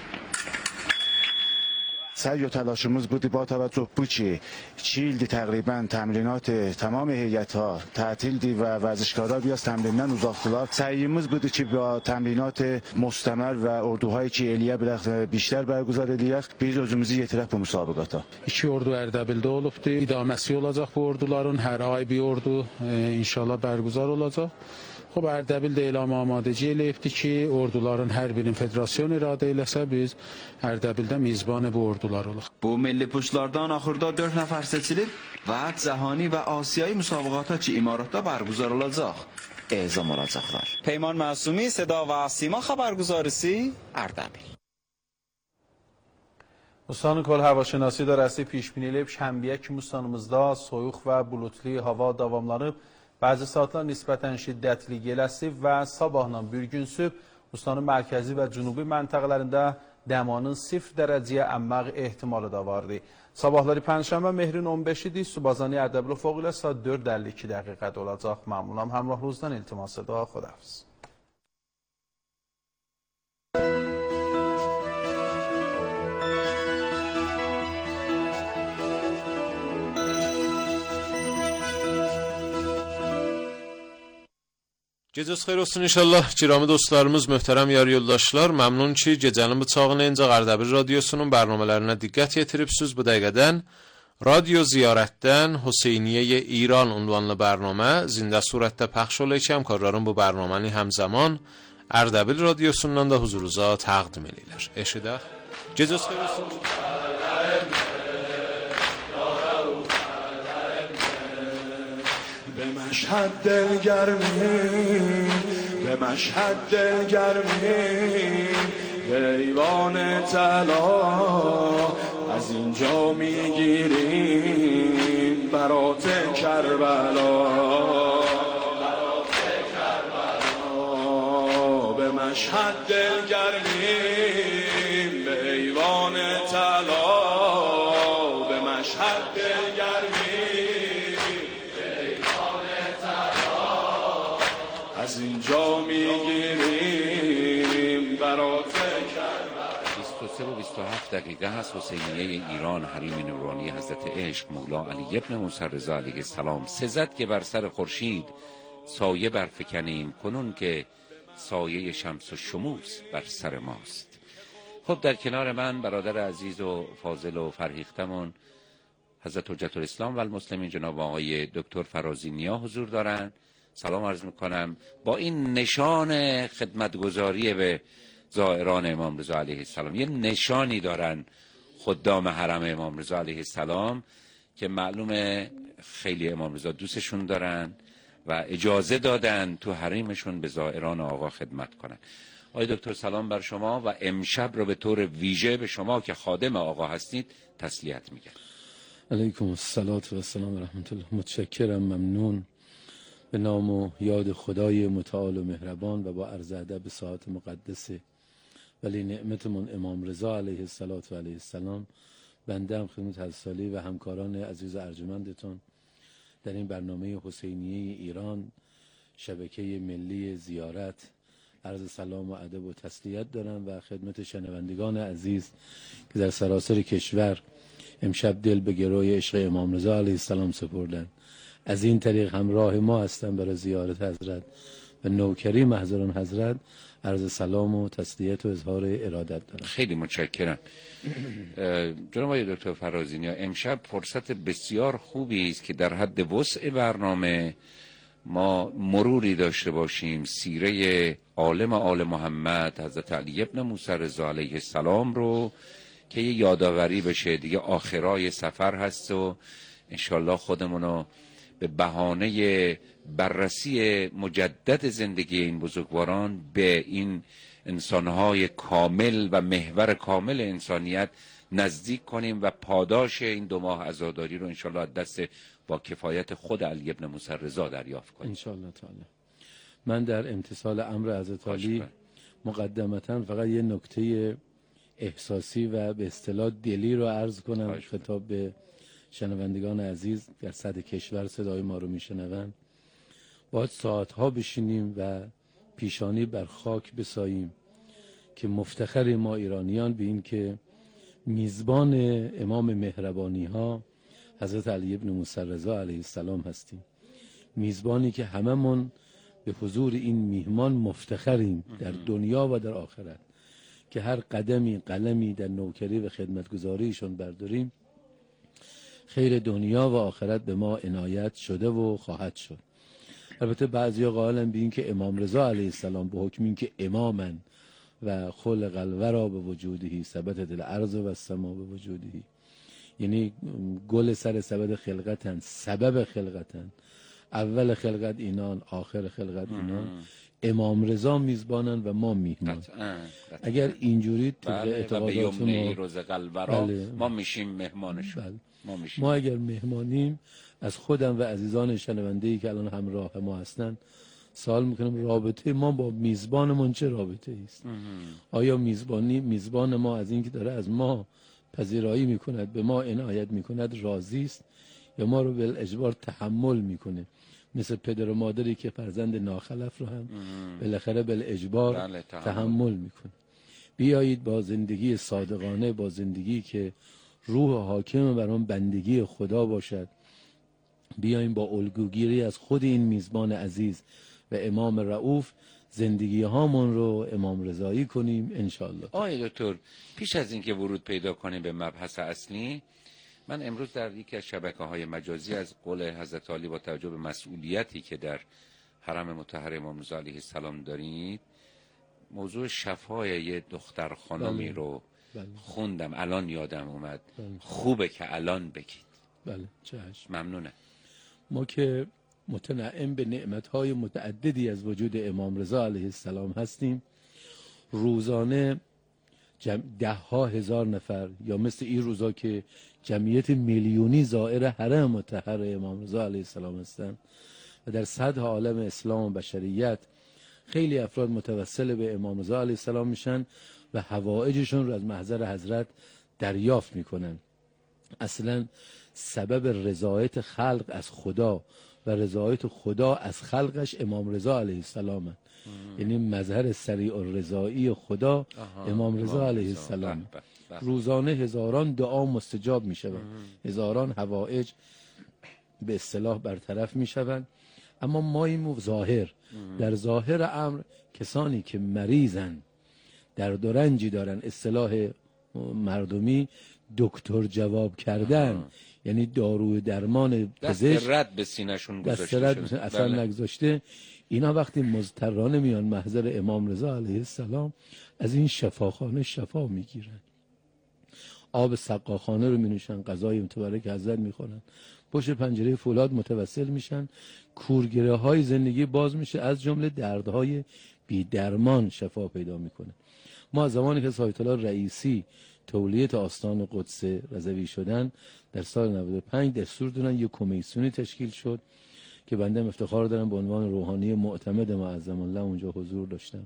سعی و تلاشمون بودی با توجه به که چیلدی تقریبا تمرینات تمام هیئت‌ها تعطیلدی و ورزشکارا بیاز تمرینن uzaqdılar. سعیimiz بودی که با تمرینات مستمر و اردوهایی که eliyə bilək بیشتر برگزار eləyək. Biz özümüzü yetirək bu müsabiqata. 2 ordu Ərdəbildə olubdu. İdaməsi olacaq bu orduların. Hər ay bir ordu inşallah bərgüzar olacaq. خب Ərdəbil də elam amadəci eləyibdi ki, orduların hər birinin federasyon iradə eləsə biz Ərdəbildə mizban bu ordular olaq. Bu milli puşlardan axırda 4 nəfər seçilib və cəhani və Asiyayı müsabiqata ki İmaratda برگزار olacaq e'zam olacaqlar. Peyman Məsumi, Seda və Sima xəbərguzarisi Ərdəbil. Ustani Kol Havaşinasi İdarəsi پیشبینی edib şənbə kimi ustanımızda soyuq və bulutlu hava davamlanıb, bəzi saatlar nisbətən şiddətli yel əsib və sabahla bir gün sübh ustanın mərkəzi və cünubi məntəqələrində dəmanın 0 dərəcəyə əmmək ehtimalı da vardı. Sabahları Pənşənbə mehrin 15-idir, Subazani Ərdəbil Ufoq ilə saat 4:52 dəqiqədə olacaq. Məmnunam həmrəhluzdan, iltimas dua, xudahafız. Gecəniz xeyir olsun inşallah. Cirami dostlarımız, möhtərəm yar yoldaşlar, məmnun ki gecənin bu çağına incə Ərdəbil radiosunun bərnamələrinə diqqət yetiribsiniz. Bu dəqiqədən Radyo Ziyarətdən Hüseyniyə İran unvanlı bərnamə zində surətdə pəxş olacaq. Həmkarlarım bu bərnaməni həmzəman Ərdəbil radiosundan da huzurunuza təqdim edirlər. Eşidək. Gecəniz xeyir olsun. به مشهد دلگرمی به مشهد دلگرمی به ایوان طلا از اینجا میگیریم برات کربلا به مشهد دلگرمی به ایوان طلا به مشهد دلگرمی از اینجا میگیریم برات کربلا. 23 و 27 دقیقه هست. حسینیه ایران حریم نورانی حضرت عشق مولا علی ابن موسی رضا علیه السلام سزد که بر سر خورشید سایه برفکنیم کنون که سایه شمس و شموس بر سر ماست. خب در کنار من برادر عزیز و فاضل و فرهیختمون حضرت حجت الاسلام و المسلمین جناب آقای دکتر فرازی نیا حضور دارند. سلام عرض میکنم. با این نشان خدمتگزاری به زائران امام رضا علیه السلام، یه نشانی دارن خدام حرم امام رضا علیه السلام که معلومه خیلی امام رضا دوستشون دارن و اجازه دادن تو حرمشون به زائران آقا خدمت کنن. آقای دکتر سلام بر شما و امشب رو به طور ویژه به شما که خادم آقا هستید تسلیت میگم. علیکم السلام و السلام و رحمت الله. متشکرم، ممنون. به نام و یاد خدای متعال و مهربان و با عرض ادب به ساعت مقدس ولی نعمتمون امام رضا علیه السلام بنده هم خدمت حضرت عالی و همکاران عزیز ارجمندتون در این برنامه حسینیه ایران شبکه ملی زیارت عرض سلام و ادب و تسلیت دارم و خدمت شنوندگان عزیز که در سراسر کشور امشب دل به گروی عشق امام رضا علیه السلام سپردن، از این طریق همراه ما هستن برای زیارت حضرت و نوکری محضران حضرت، عرض سلام و تسلیت و اظهار ارادت دارم. خیلی متشکرم. جناب آقای دکتر فرازینیا، امشب فرصت بسیار خوبی است که در حد وسع برنامه ما مروری داشته باشیم سیره عالم آل محمد حضرت علی ابن موسی رضا علیه السلام رو که یه یادآوری بشه. دیگه آخرای سفر هست و انشالله خودمونو به بهانه بررسی مجدد زندگی این بزرگواران به این انسانهای کامل و محور کامل انسانیت نزدیک کنیم و پاداش این 2 ماه عزاداری رو انشالله از دست با کفایت خود علی ابن موسی رضا دریافت کنیم انشالله تعالی. من در امتثال امر حضرت علی مقدمتا فقط یه نکته احساسی و به اصطلاح دلی رو عرض کنم خطاب به شنوندگان عزیز در صد کشور صدای ما رو میشنون. باید ساعتها بشینیم و پیشانی بر خاک بساییم که مفتخر ما ایرانیان به این که میزبان امام مهربانی ها حضرت علی ابن موسی رضا علیه السلام هستیم. میزبانی که هممون به حضور این میهمان مفتخریم در دنیا و در آخرت، که هر قلمی در نوکری و خدمتگزاریشون برداریم خیر دنیا و آخرت به ما عنایت شده و خواهد شد. البته بعضیا قائلن به این که امام رضا علیه السلام به حکم این که امامن و خلق الورا به وجودهی ثبتت الارض و السما به وجودهی، یعنی گل سر سبد خلقتن، سبب خلقتن، اول خلقت اینان، آخر خلقت اینان. امام رضا میزبانن و ما میهمان. اگر اینجوری اعتقادات ما روز الورا ما میشیم مهمانشون. ما اگر مهمانیم، از خودم و عزیزان شنونده‌ای که الان همراه ما هستن سوال میکنم رابطه ما با میزبانمون چه رابطه است؟ آیا میزبان ما از اینکه داره از ما پذیرایی میکند، به ما عنایت میکند راضی است، یا ما رو بالاجبار تحمل میکنه؟ مثل پدر و مادری که فرزند ناخلف رو هم بالاخره بالاجبار تحمل میکنه. بیایید با زندگی صادقانه، با زندگی که روح حاکم بر آن بندگی خدا باشد، بیاییم با الگوگیری از خود این میزبان عزیز و امام رؤوف زندگی هامون رو امام رضایی کنیم انشالله. آقای دکتر، پیش از اینکه ورود پیدا کنیم به مبحث اصلی، من امروز در یکی از شبکه‌های مجازی از قول حضرت علی با توجه به مسئولیتی که در حرم مطهر امام رضا علیه السلام دارید، موضوع شفای یه دختر خانمی رو خوندم، الان یادم اومد. خوبه که الان بگید. بله چشم. ممنونه. ما که متنعم به نعمت‌های متعددی از وجود امام رضا علیه السلام هستیم، روزانه ده‌ها هزار نفر یا مثل این روزا که جمعیت میلیونی زائر حرم مطهر امام رضا علیه السلام هستند و در صدها عالم اسلام و بشریت خیلی افراد متوسل به امام رضا علیه السلام میشن و حوائجشون رو از محضر حضرت دریافت میکنن. اصلا سبب رضایت خلق از خدا و رضایت خدا از خلقش امام رضا علیه السلام، یعنی مظهر سریع الرضایی خدا امام رضا علیه السلام. روزانه هزاران دعا مستجاب می شود، هزاران حوائج به اصطلاح برطرف می شوند. اما ما این ظاهر در ظاهر امر کسانی که مریضن، درد و رنجی دارن، اصطلاح مردمی دکتر جواب کردن، یعنی داروی درمان پزشک دست رد به سینه‌شون گذاشته شده، اثر نگذاشته، اینا وقتی مضطرانه میان محضر امام رضا علیه السلام از این شفاخانه شفا میگیرن. آب سقاخانه رو مینوشن، غذای متبرک حضرت میخورن، پشت پنجره فولاد متوسل میشن، کورگره های زندگی باز میشه، از جمله دردهای بی درمان شفا پیدا میکنه. ما زمانی که سایت الله رئیسی تولیت آستان قدس رضوی شدن در سال 95 دستور دادن یک کمیسیونی تشکیل شد که بنده افتخار دارم به عنوان روحانی معتمد معظم الله اونجا حضور داشتم.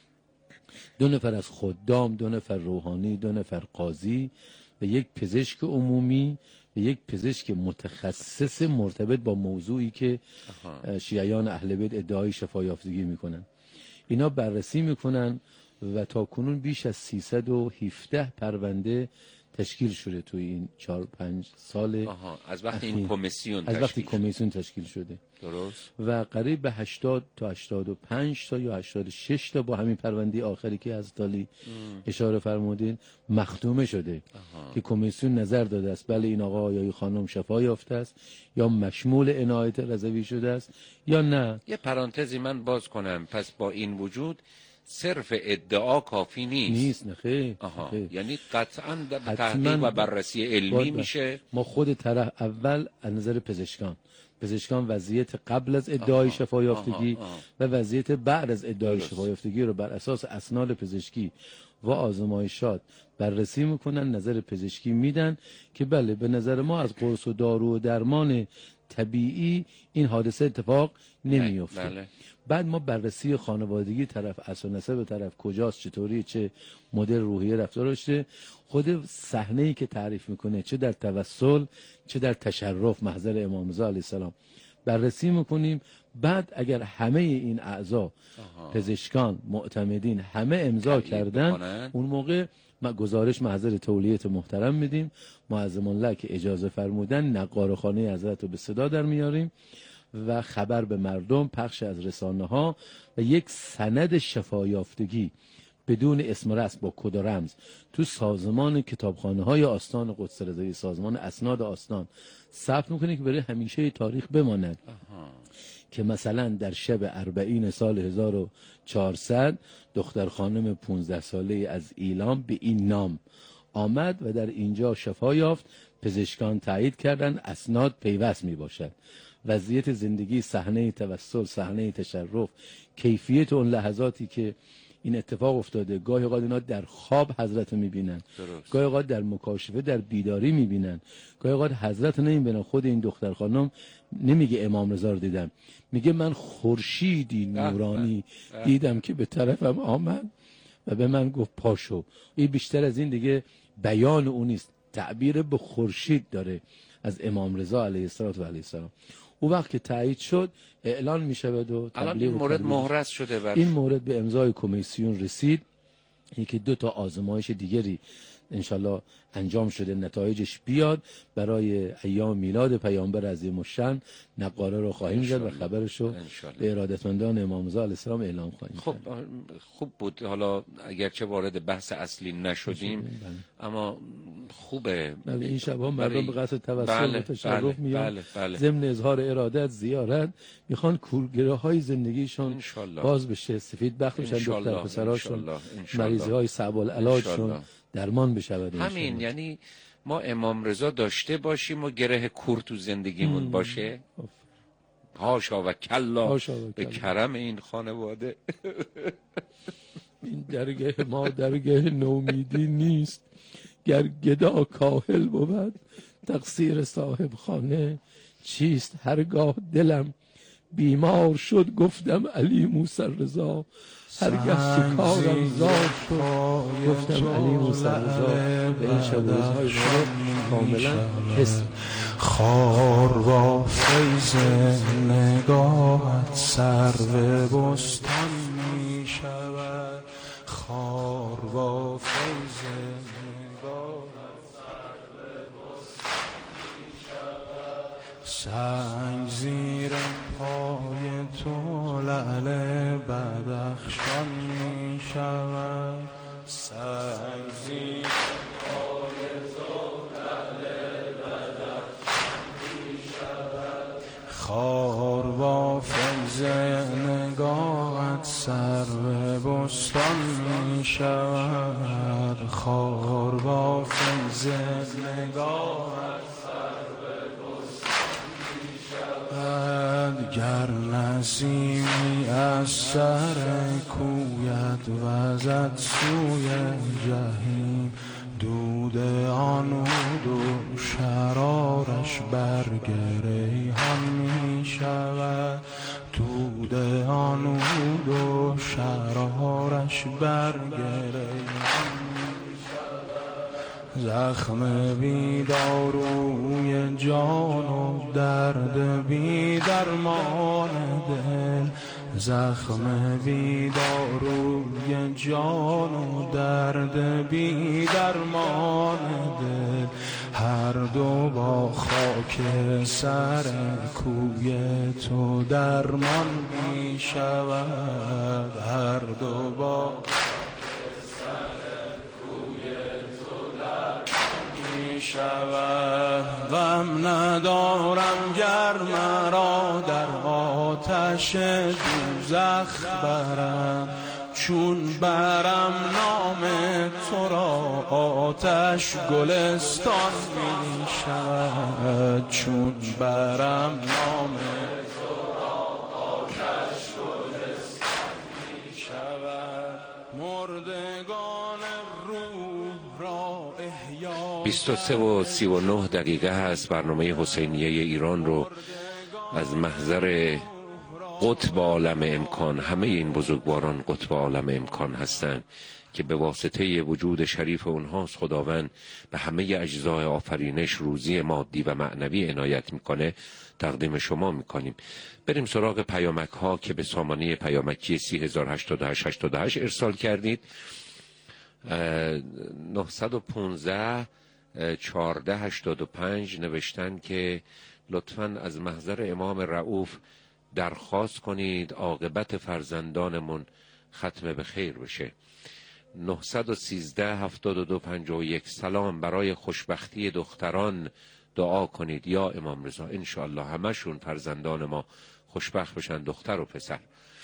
2 نفر از خدام، 2 نفر روحانی، 2 نفر قاضی و یک پزشک عمومی و یک پزشک متخصص مرتبط با موضوعی که شیعیان اهل بیت ادعای شفایافتگی میکنن. اینا بررسی میکنن و تا کنون بیش از 317 پرونده تشکیل شده توی این 4-5 سال از وقتی این کمیسیون از وقتی کمیسیون تشکیل شده. درست. و قریب به 80 تا 85 تا یا 86 تا با همین پرونده آخری که از تالی اشاره فرمودین مختومه شده که کمیسیون نظر داده است بله این آقا یا این خانم شفا یافته است یا مشمول عنایت رضوی شده است یا نه. یه پرانتزی من باز کنم، پس با این وجود صرف ادعا کافی نیست. نخیر. یعنی قطعاً تحقیق و بررسی علمی میشه. ما خود طرح اول از نظر پزشکان وضعیت قبل از ادعای شفایافتگی و وضعیت بعد از ادعای شفایافتگی رو بر اساس اسناد پزشکی و آزمایشات بررسی میکنن، نظر پزشکی میدن که بله به نظر ما از قرص و دارو و درمان طبیعی این حادثه اتفاق نمیفته. بله. بعد ما بررسی خانوادگی طرف، اصل و نسب طرف کجاست، چطوری، چه مدل روحیه رفتار داشته، خود صحنه‌ای که تعریف میکنه چه در توسل چه در تشرف محضر امام رضا علیه السلام بررسی میکنیم. بعد اگر همه این اعضا پزشکان معتمدین همه امضا کردن اون موقع ما گزارش محضر تولیت محترم میدیم، معظم الله که اجازه فرمودن نقاره‌خانه حضرت رو به صدا در میاریم و خبر به مردم، پخش از رسانه ها و یک سند شفایافتگی بدون اسم رسم با کد و رمز تو سازمان کتابخانه های آستان قدس رضایی، سازمان اسناد آستان ثبت میکنه که برای همیشه تاریخ بماند. که مثلا در شب 40 سال 1400 دختر خانم 15 ساله از ایلام به این نام آمد و در اینجا شفا یافت. پزشکان تایید کردن اسناد پیوست می باشد. وضعیت زندگی، صحنه توسل، صحنه تشرف، کیفیت اون لحظاتی که این اتفاق افتاده، گاهی اوقات اینا در خواب حضرت رو میبینن، گاهی اوقات در مکاشفه در بیداری میبینن، گاهی اوقات حضرت نمیبینن. خود این دختر خانم نمیگه امام رضا رو دیدم، میگه من خورشیدی نورانی دیدم که به طرفم آمد و به من گفت پاشو. این بیشتر از این دیگه بیان اون نیست، تعبیر به خورشید داره از امام رضا علیه السلام. اون وقت که تایید شد اعلان می شود و الان این مورد مهرس شده. این مورد به امضای کمیسیون رسید. یکی 2 آزمایش دیگری انشالله انجام شده، نتایجش بیاد. برای ایام میلاد پیامبر عظیم الشأن نقاره رو خواهیم زد و خبرش رو به ارادتمندان امام رضا علیه السلام اعلام خواهیم خب خوب بود. حالا اگرچه وارد بحث اصلی نشدیم اما خوبه. این شبها مردم به قصد توسل و تشرف میان، ضمن اظهار ارادت، زیارت، میخوان کورگره های زندگیشون باز بشه، سفید بخت بشن، دختر پسراشون، مریضی های صعب العلاجشون درمان بشود. همین یعنی ما امام رضا داشته باشیم و گره کور تو زندگیمون باشه. هاشا و کلا به کرم این خانواده. این درگاه ما درگاه نومیدی نیست، گر گدا کاهل بود تقصیر صاحب خانه چیست. هرگاه دلم بیمار شد گفتم علی موسی رضا، هرگه که کارم زار شد گفتم علی موسی رضا. به این شب روزهای ما کاملا حس خار با فیض نگاهت سر به بستان می شود. خار با فیض نگاهت سر به بستان می شود. سنگ زیر پای تو لعل بدخشان می شود. سنگ زیر پای تو لعل بدخشان می شود. خار با فیض نگاهت سر به بستان می شود. خار با فیض نگاهت سر به بستان می شود. گر نسیمی از سر کویت وزد سوی جهیم، دود آنود و شرارش برگ ریحان می شود. دود آنود و شرارش برگ ریحان می شود. زخم بی داروی جان و درد بی درمان دل، زخم بی داروی جان و درد بی درمان دل، هر دو با خاک سر کوی تو درمان می شود. هر دو با شود. غم ندارم گر مرا در آتش دوزخ برم، چون برم نام تو را آتش گلستان می شود. چون برم نام تو را آتش گلستان می شود. مردگان روح را احیا 23:39 هست. برنامه حسینیه ایران رو از محضر قطب عالم امکان، همه این بزرگواران قطب عالم امکان هستند که به واسطه وجود شریف اونهاست خداوند به همه اجزای آفرینش روزی مادی و معنوی عنایت میکنه، تقدیم شما میکنیم. بریم سراغ پیامک ها که به سامانه پیامکی 308888 ارسال کردید. 915 1485 نوشتن که لطفاً از محضر امام رؤوف درخواست کنید عاقبت فرزندانمون ختم به خیر بشه. 913 72 51. سلام، برای خوشبختی دختران دعا کنید یا امام رضا. انشاءالله همشون فرزندان ما خوشبخت بشن، دختر و پسر.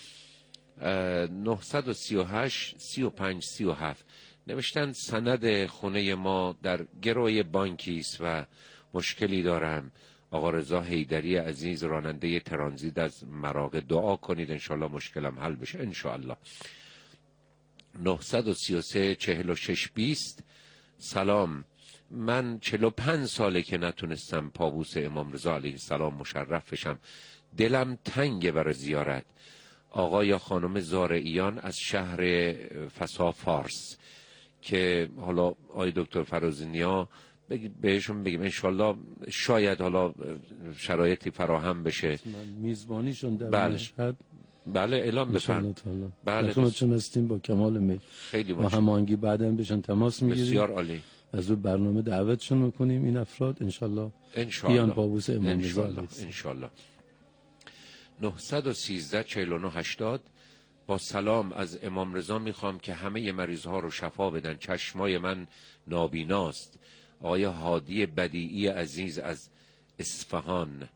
938 35 37 نوشتن سند خونه ما در گروی بانکی است و مشکلی دارم. آقا رضا حیدری عزیز، راننده ترانزیت از مراغه، دعا کنید انشاءالله مشکلم حل بشه انشاءالله. 933 46 20 سلام، من 45 ساله که نتونستم پابوس امام رضا علیه السلام مشرف بشم، دلم تنگه برای زیارت. آقا یا خانم زارعیان از شهر فسا فارس، که حالا آقای دکتر فرازینیا بهشون بگیم انشالله شاید حالا شرایطی فراهم بشه. میزبانیشون در بله. مشهد بله اعلام بفرم. بله خدمتتون هستیم با کمال میل. خیلی با هماهنگی بعداً بهشون تماس میگیریم. بسیار عالی. از اون برنامه دعوتشون میکنیم این افراد انشالله بیان پابوس امام رضا. انشالله. 913 49 80 با سلام، از امام رضا میخوام که همه مریض ها رو شفا بدن، چشمای من نابیناست. آقای هادی بدیعی عزیز از اصفهان.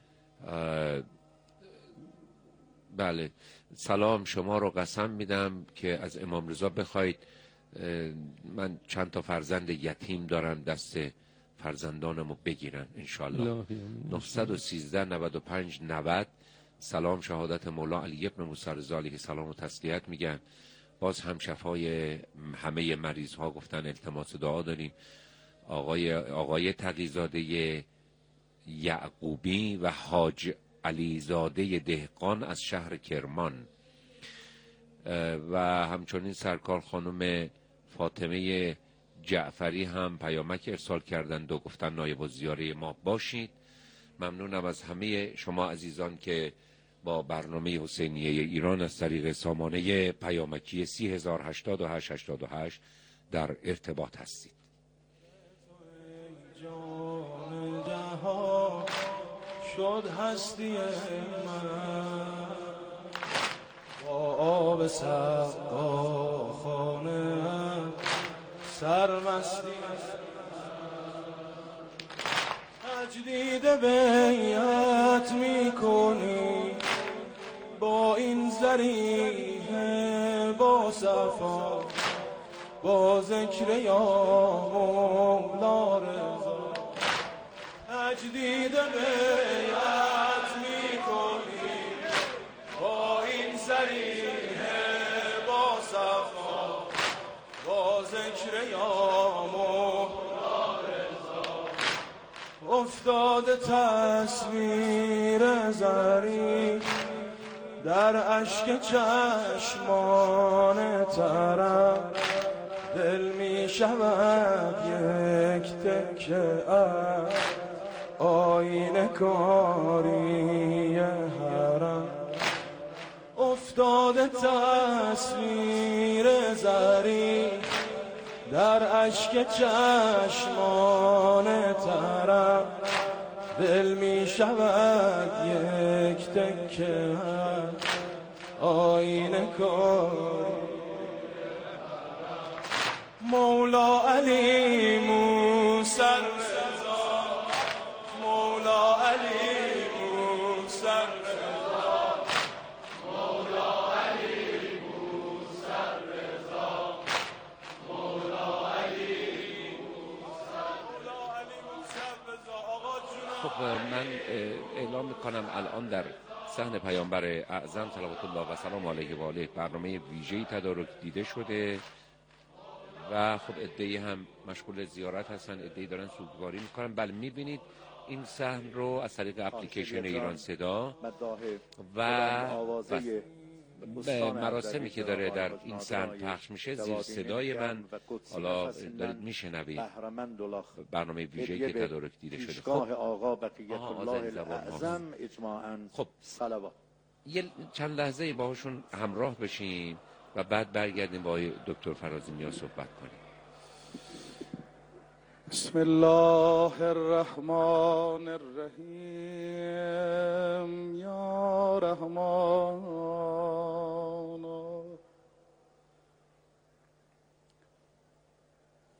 بله سلام، شما رو قسم میدم که از امام رضا بخواید، من چند تا فرزند یتیم دارم، دست فرزندانمو بگیرن انشالله. 913 95 90 سلام، شهادت مولا علی ابن موسی رضا علیه السلام و تسلیت میگن. باز هم شفای همه مریض ها گفتن، التماس دعا داریم. آقای تقیزاده یعقوبی و حاج علیزاده دهقان از شهر کرمان و همچنین سرکار خانم فاطمه جعفری هم پیامک ارسال کردند و گفتن نایب الزیاره ما باشید. ممنونم از همه شما عزیزان که با برنامه حسینیه ایران از طریق سامانه پیامکی 3088 در ارتباط هستید. شد هستی من با آب سقاخانه سرمستی تجدید بیعت میکنی با این ذریح با صفا با ذکر یا مولا رضا. تجدید بیعت میکنی با این ذریح با صفا با ذکر یا مولا رضا. افتاده تصویر زری در اشک چشمان طرف، دل می شود یک تکه از آینه کاری حرم. افتاده تصویر زری در اشک چشمان طرف، دل می شود یک تکه آینه کاری. مولا علی موسی رضا، مولا علی موسی رضا، مولا علی موسی رضا، مولا علی موسی رضا. آقا جون خب من اعلام میکنم الان در صحن پیامبر اعظم صلوات الله و سلام علیه و آله برنامه ویژه‌ای تدارک دیده شده و خب عده‌ای هم مشغول زیارت هستن، عده‌ای دارن سوگواری میکنن. بله میبینید این صحن رو از طریق اپلیکیشن ایران صدا و به مراسمی که داره در این صحن پخش میشه زیر صدای من حالا دارید میشنوید برنامه ویژه‌ای که تدارک دیده شده. خب آقا بقیت الله اعظم اجماعاً خب یه چند لحظه باهاشون همراه بشیم و بعد برگردیم با دکتر فرازینیا صحبت کنیم. بسم الله الرحمن الرحیم. یا رحمان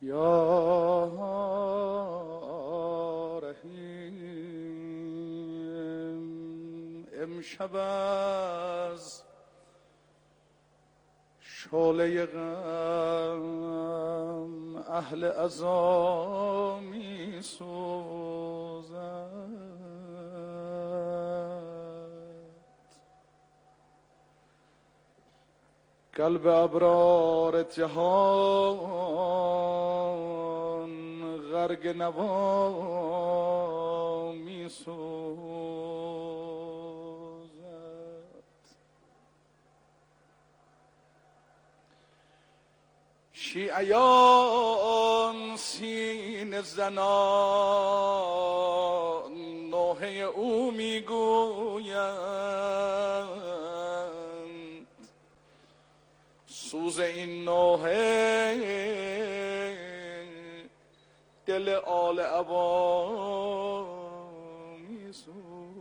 یا رحیم امشب از شعله غم اهل عزا می سوزد قلب ابرار جهان غرق نوا می سوزد شیعیان سینه زنان نوحه او می گویند سوز این نوحه دل آل عبا می سوزد.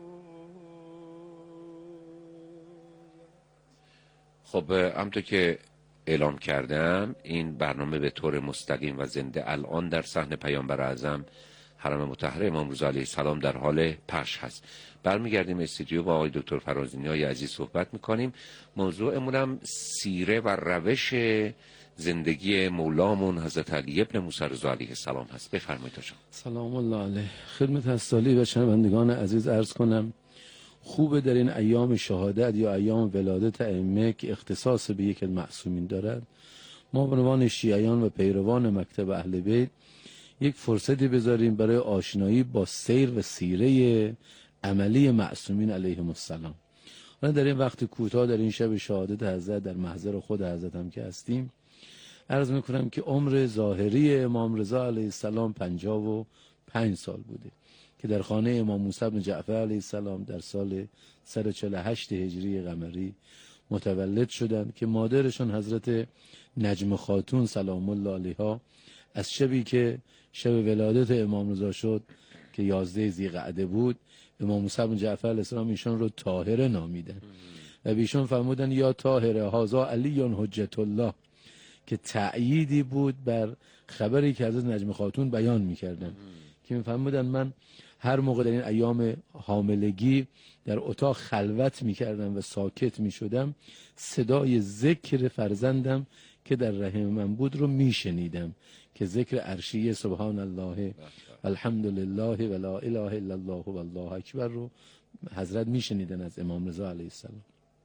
خب همونطور که اعلام کردم این برنامه به طور مستقیم و زنده الان در صحن پیامبر اعظم حرم مطهر امام رضا علیه السلام در حال پخش هست. برمیگردیم استودیو با آقای دکتر فرازینیای عزیز صحبت میکنیم. موضوعمون هم سیره و روش زندگی مولامون حضرت علی ابن موسی رضا علیه السلام هست. بفرمایید آقا. سلام الله علیه. خدمت حضرت و شنوندگان عزیز عرض کنم خوبه در این ایام شهادت یا ایام ولادت ائمه که اختصاص به یک معصومین دارد ما به عنوان شیعیان و پیروان مکتب اهل بیت یک فرصتی بذاریم برای آشنایی با سیر و سیره عملی معصومین علیهم السلام. من در این وقت کوتاه در این شب شهادت حضرت در محضر خود حضرت هم که هستیم عرض میکنم که عمر ظاهری امام رضا علیه السلام 55 سال بوده که در خانه امام موسی بن جعفر علیه السلام در سال 148 هجری قمری متولد شدند که مادرشون حضرت نجم خاتون سلام الله علیها از شبی که شب ولادت امام رضا شد که 11 ذیقعده بود امام موسی بن جعفر علیه السلام ایشون رو طاهره نامیدن و بیشون فرمودن یا طاهره هذا علی حجت الله که تأییدی بود بر خبری که حضرت نجم خاتون بیان میکردن که میفرمودن من هر موقع در این ایام حاملگی در اتاق خلوت میکردم و ساکت میشدم صدای ذکر فرزندم که در رحم من بود رو میشنیدم که ذکر عرشی سبحان الله الحمد لله و لا اله الا الله و الله اکبر رو حضرت میشنیدن از امام رضا علیه السلام.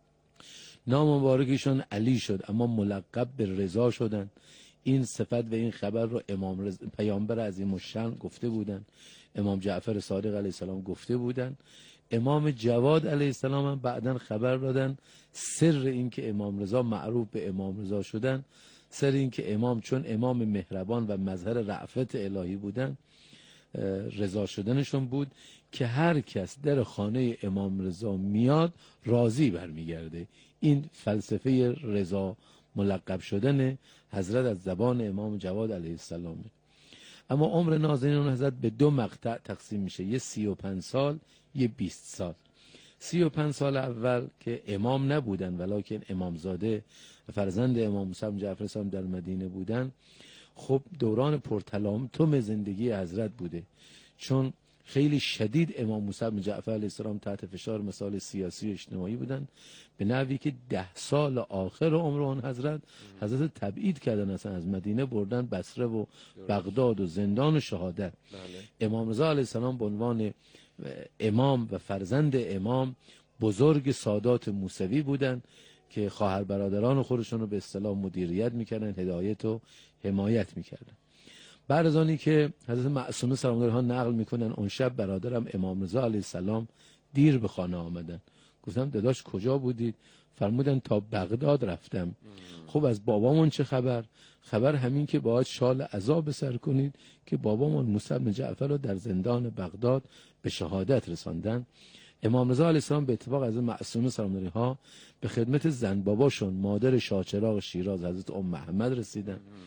نام مبارکشون علی شد اما ملقب به رضا شدن. این صفت و این خبر رو امام پیامبر عظیم الشأن گفته بودن، امام جعفر صادق علیه السلام گفته بودن، امام جواد علیه السلام هم بعداً خبر دادن. سر این که امام رضا معروف به امام رضا شدن، سر این که امام چون امام مهربان و مظهر رأفت الهی بودن رضا شدنشون بود که هر کس در خانه امام رضا میاد راضی برمیگرده. این فلسفه رضا ملقب شدن حضرت از زبان امام جواد علیه السلام. اما عمر نازنین حضرت به 2 مقطع تقسیم میشه، یه 35 سال یه 20 سال. 35 سال اول که امام نبودن ولکن امامزاده و فرزند امام موسی بن جعفر الصادق در مدینه بودن، خب دوران پرتلاطم زندگی حضرت بوده، چون خیلی شدید امام موسی بن جعفر علیه السلام تحت فشار مسائل سیاسی و اجتماعی بودن به نحوی که 10 سال آخر عمر اون حضرت تبعید کردن، اصلا از مدینه بردن بصره و بغداد و زندان و شهادت. امام رضا علیه السلام به عنوان امام و فرزند امام بزرگ سادات موسوی بودن که خواهر برادران خودشون رو به اصطلاح مدیریت میکردن، هدایت و حمایت میکردن. بعد از آنی که حضرت معصومه سلام الله علیها نقل میکنن اون شب برادرم امام رضا علیه السلام دیر به خانه آمدن. گفتم داداش کجا بودید؟ فرمودن تا بغداد رفتم. خب از بابامون چه خبر؟ خبر همین که باید شال عذاب سر کنید که بابامون موسی بن جعفر رو در زندان بغداد به شهادت رساندن. امام رضا علیه السلام به اتفاق از معصومه سلام الله علیها به خدمت زن باباشون مادر شاه چراغ شیراز حضرت ام محمد رسیدن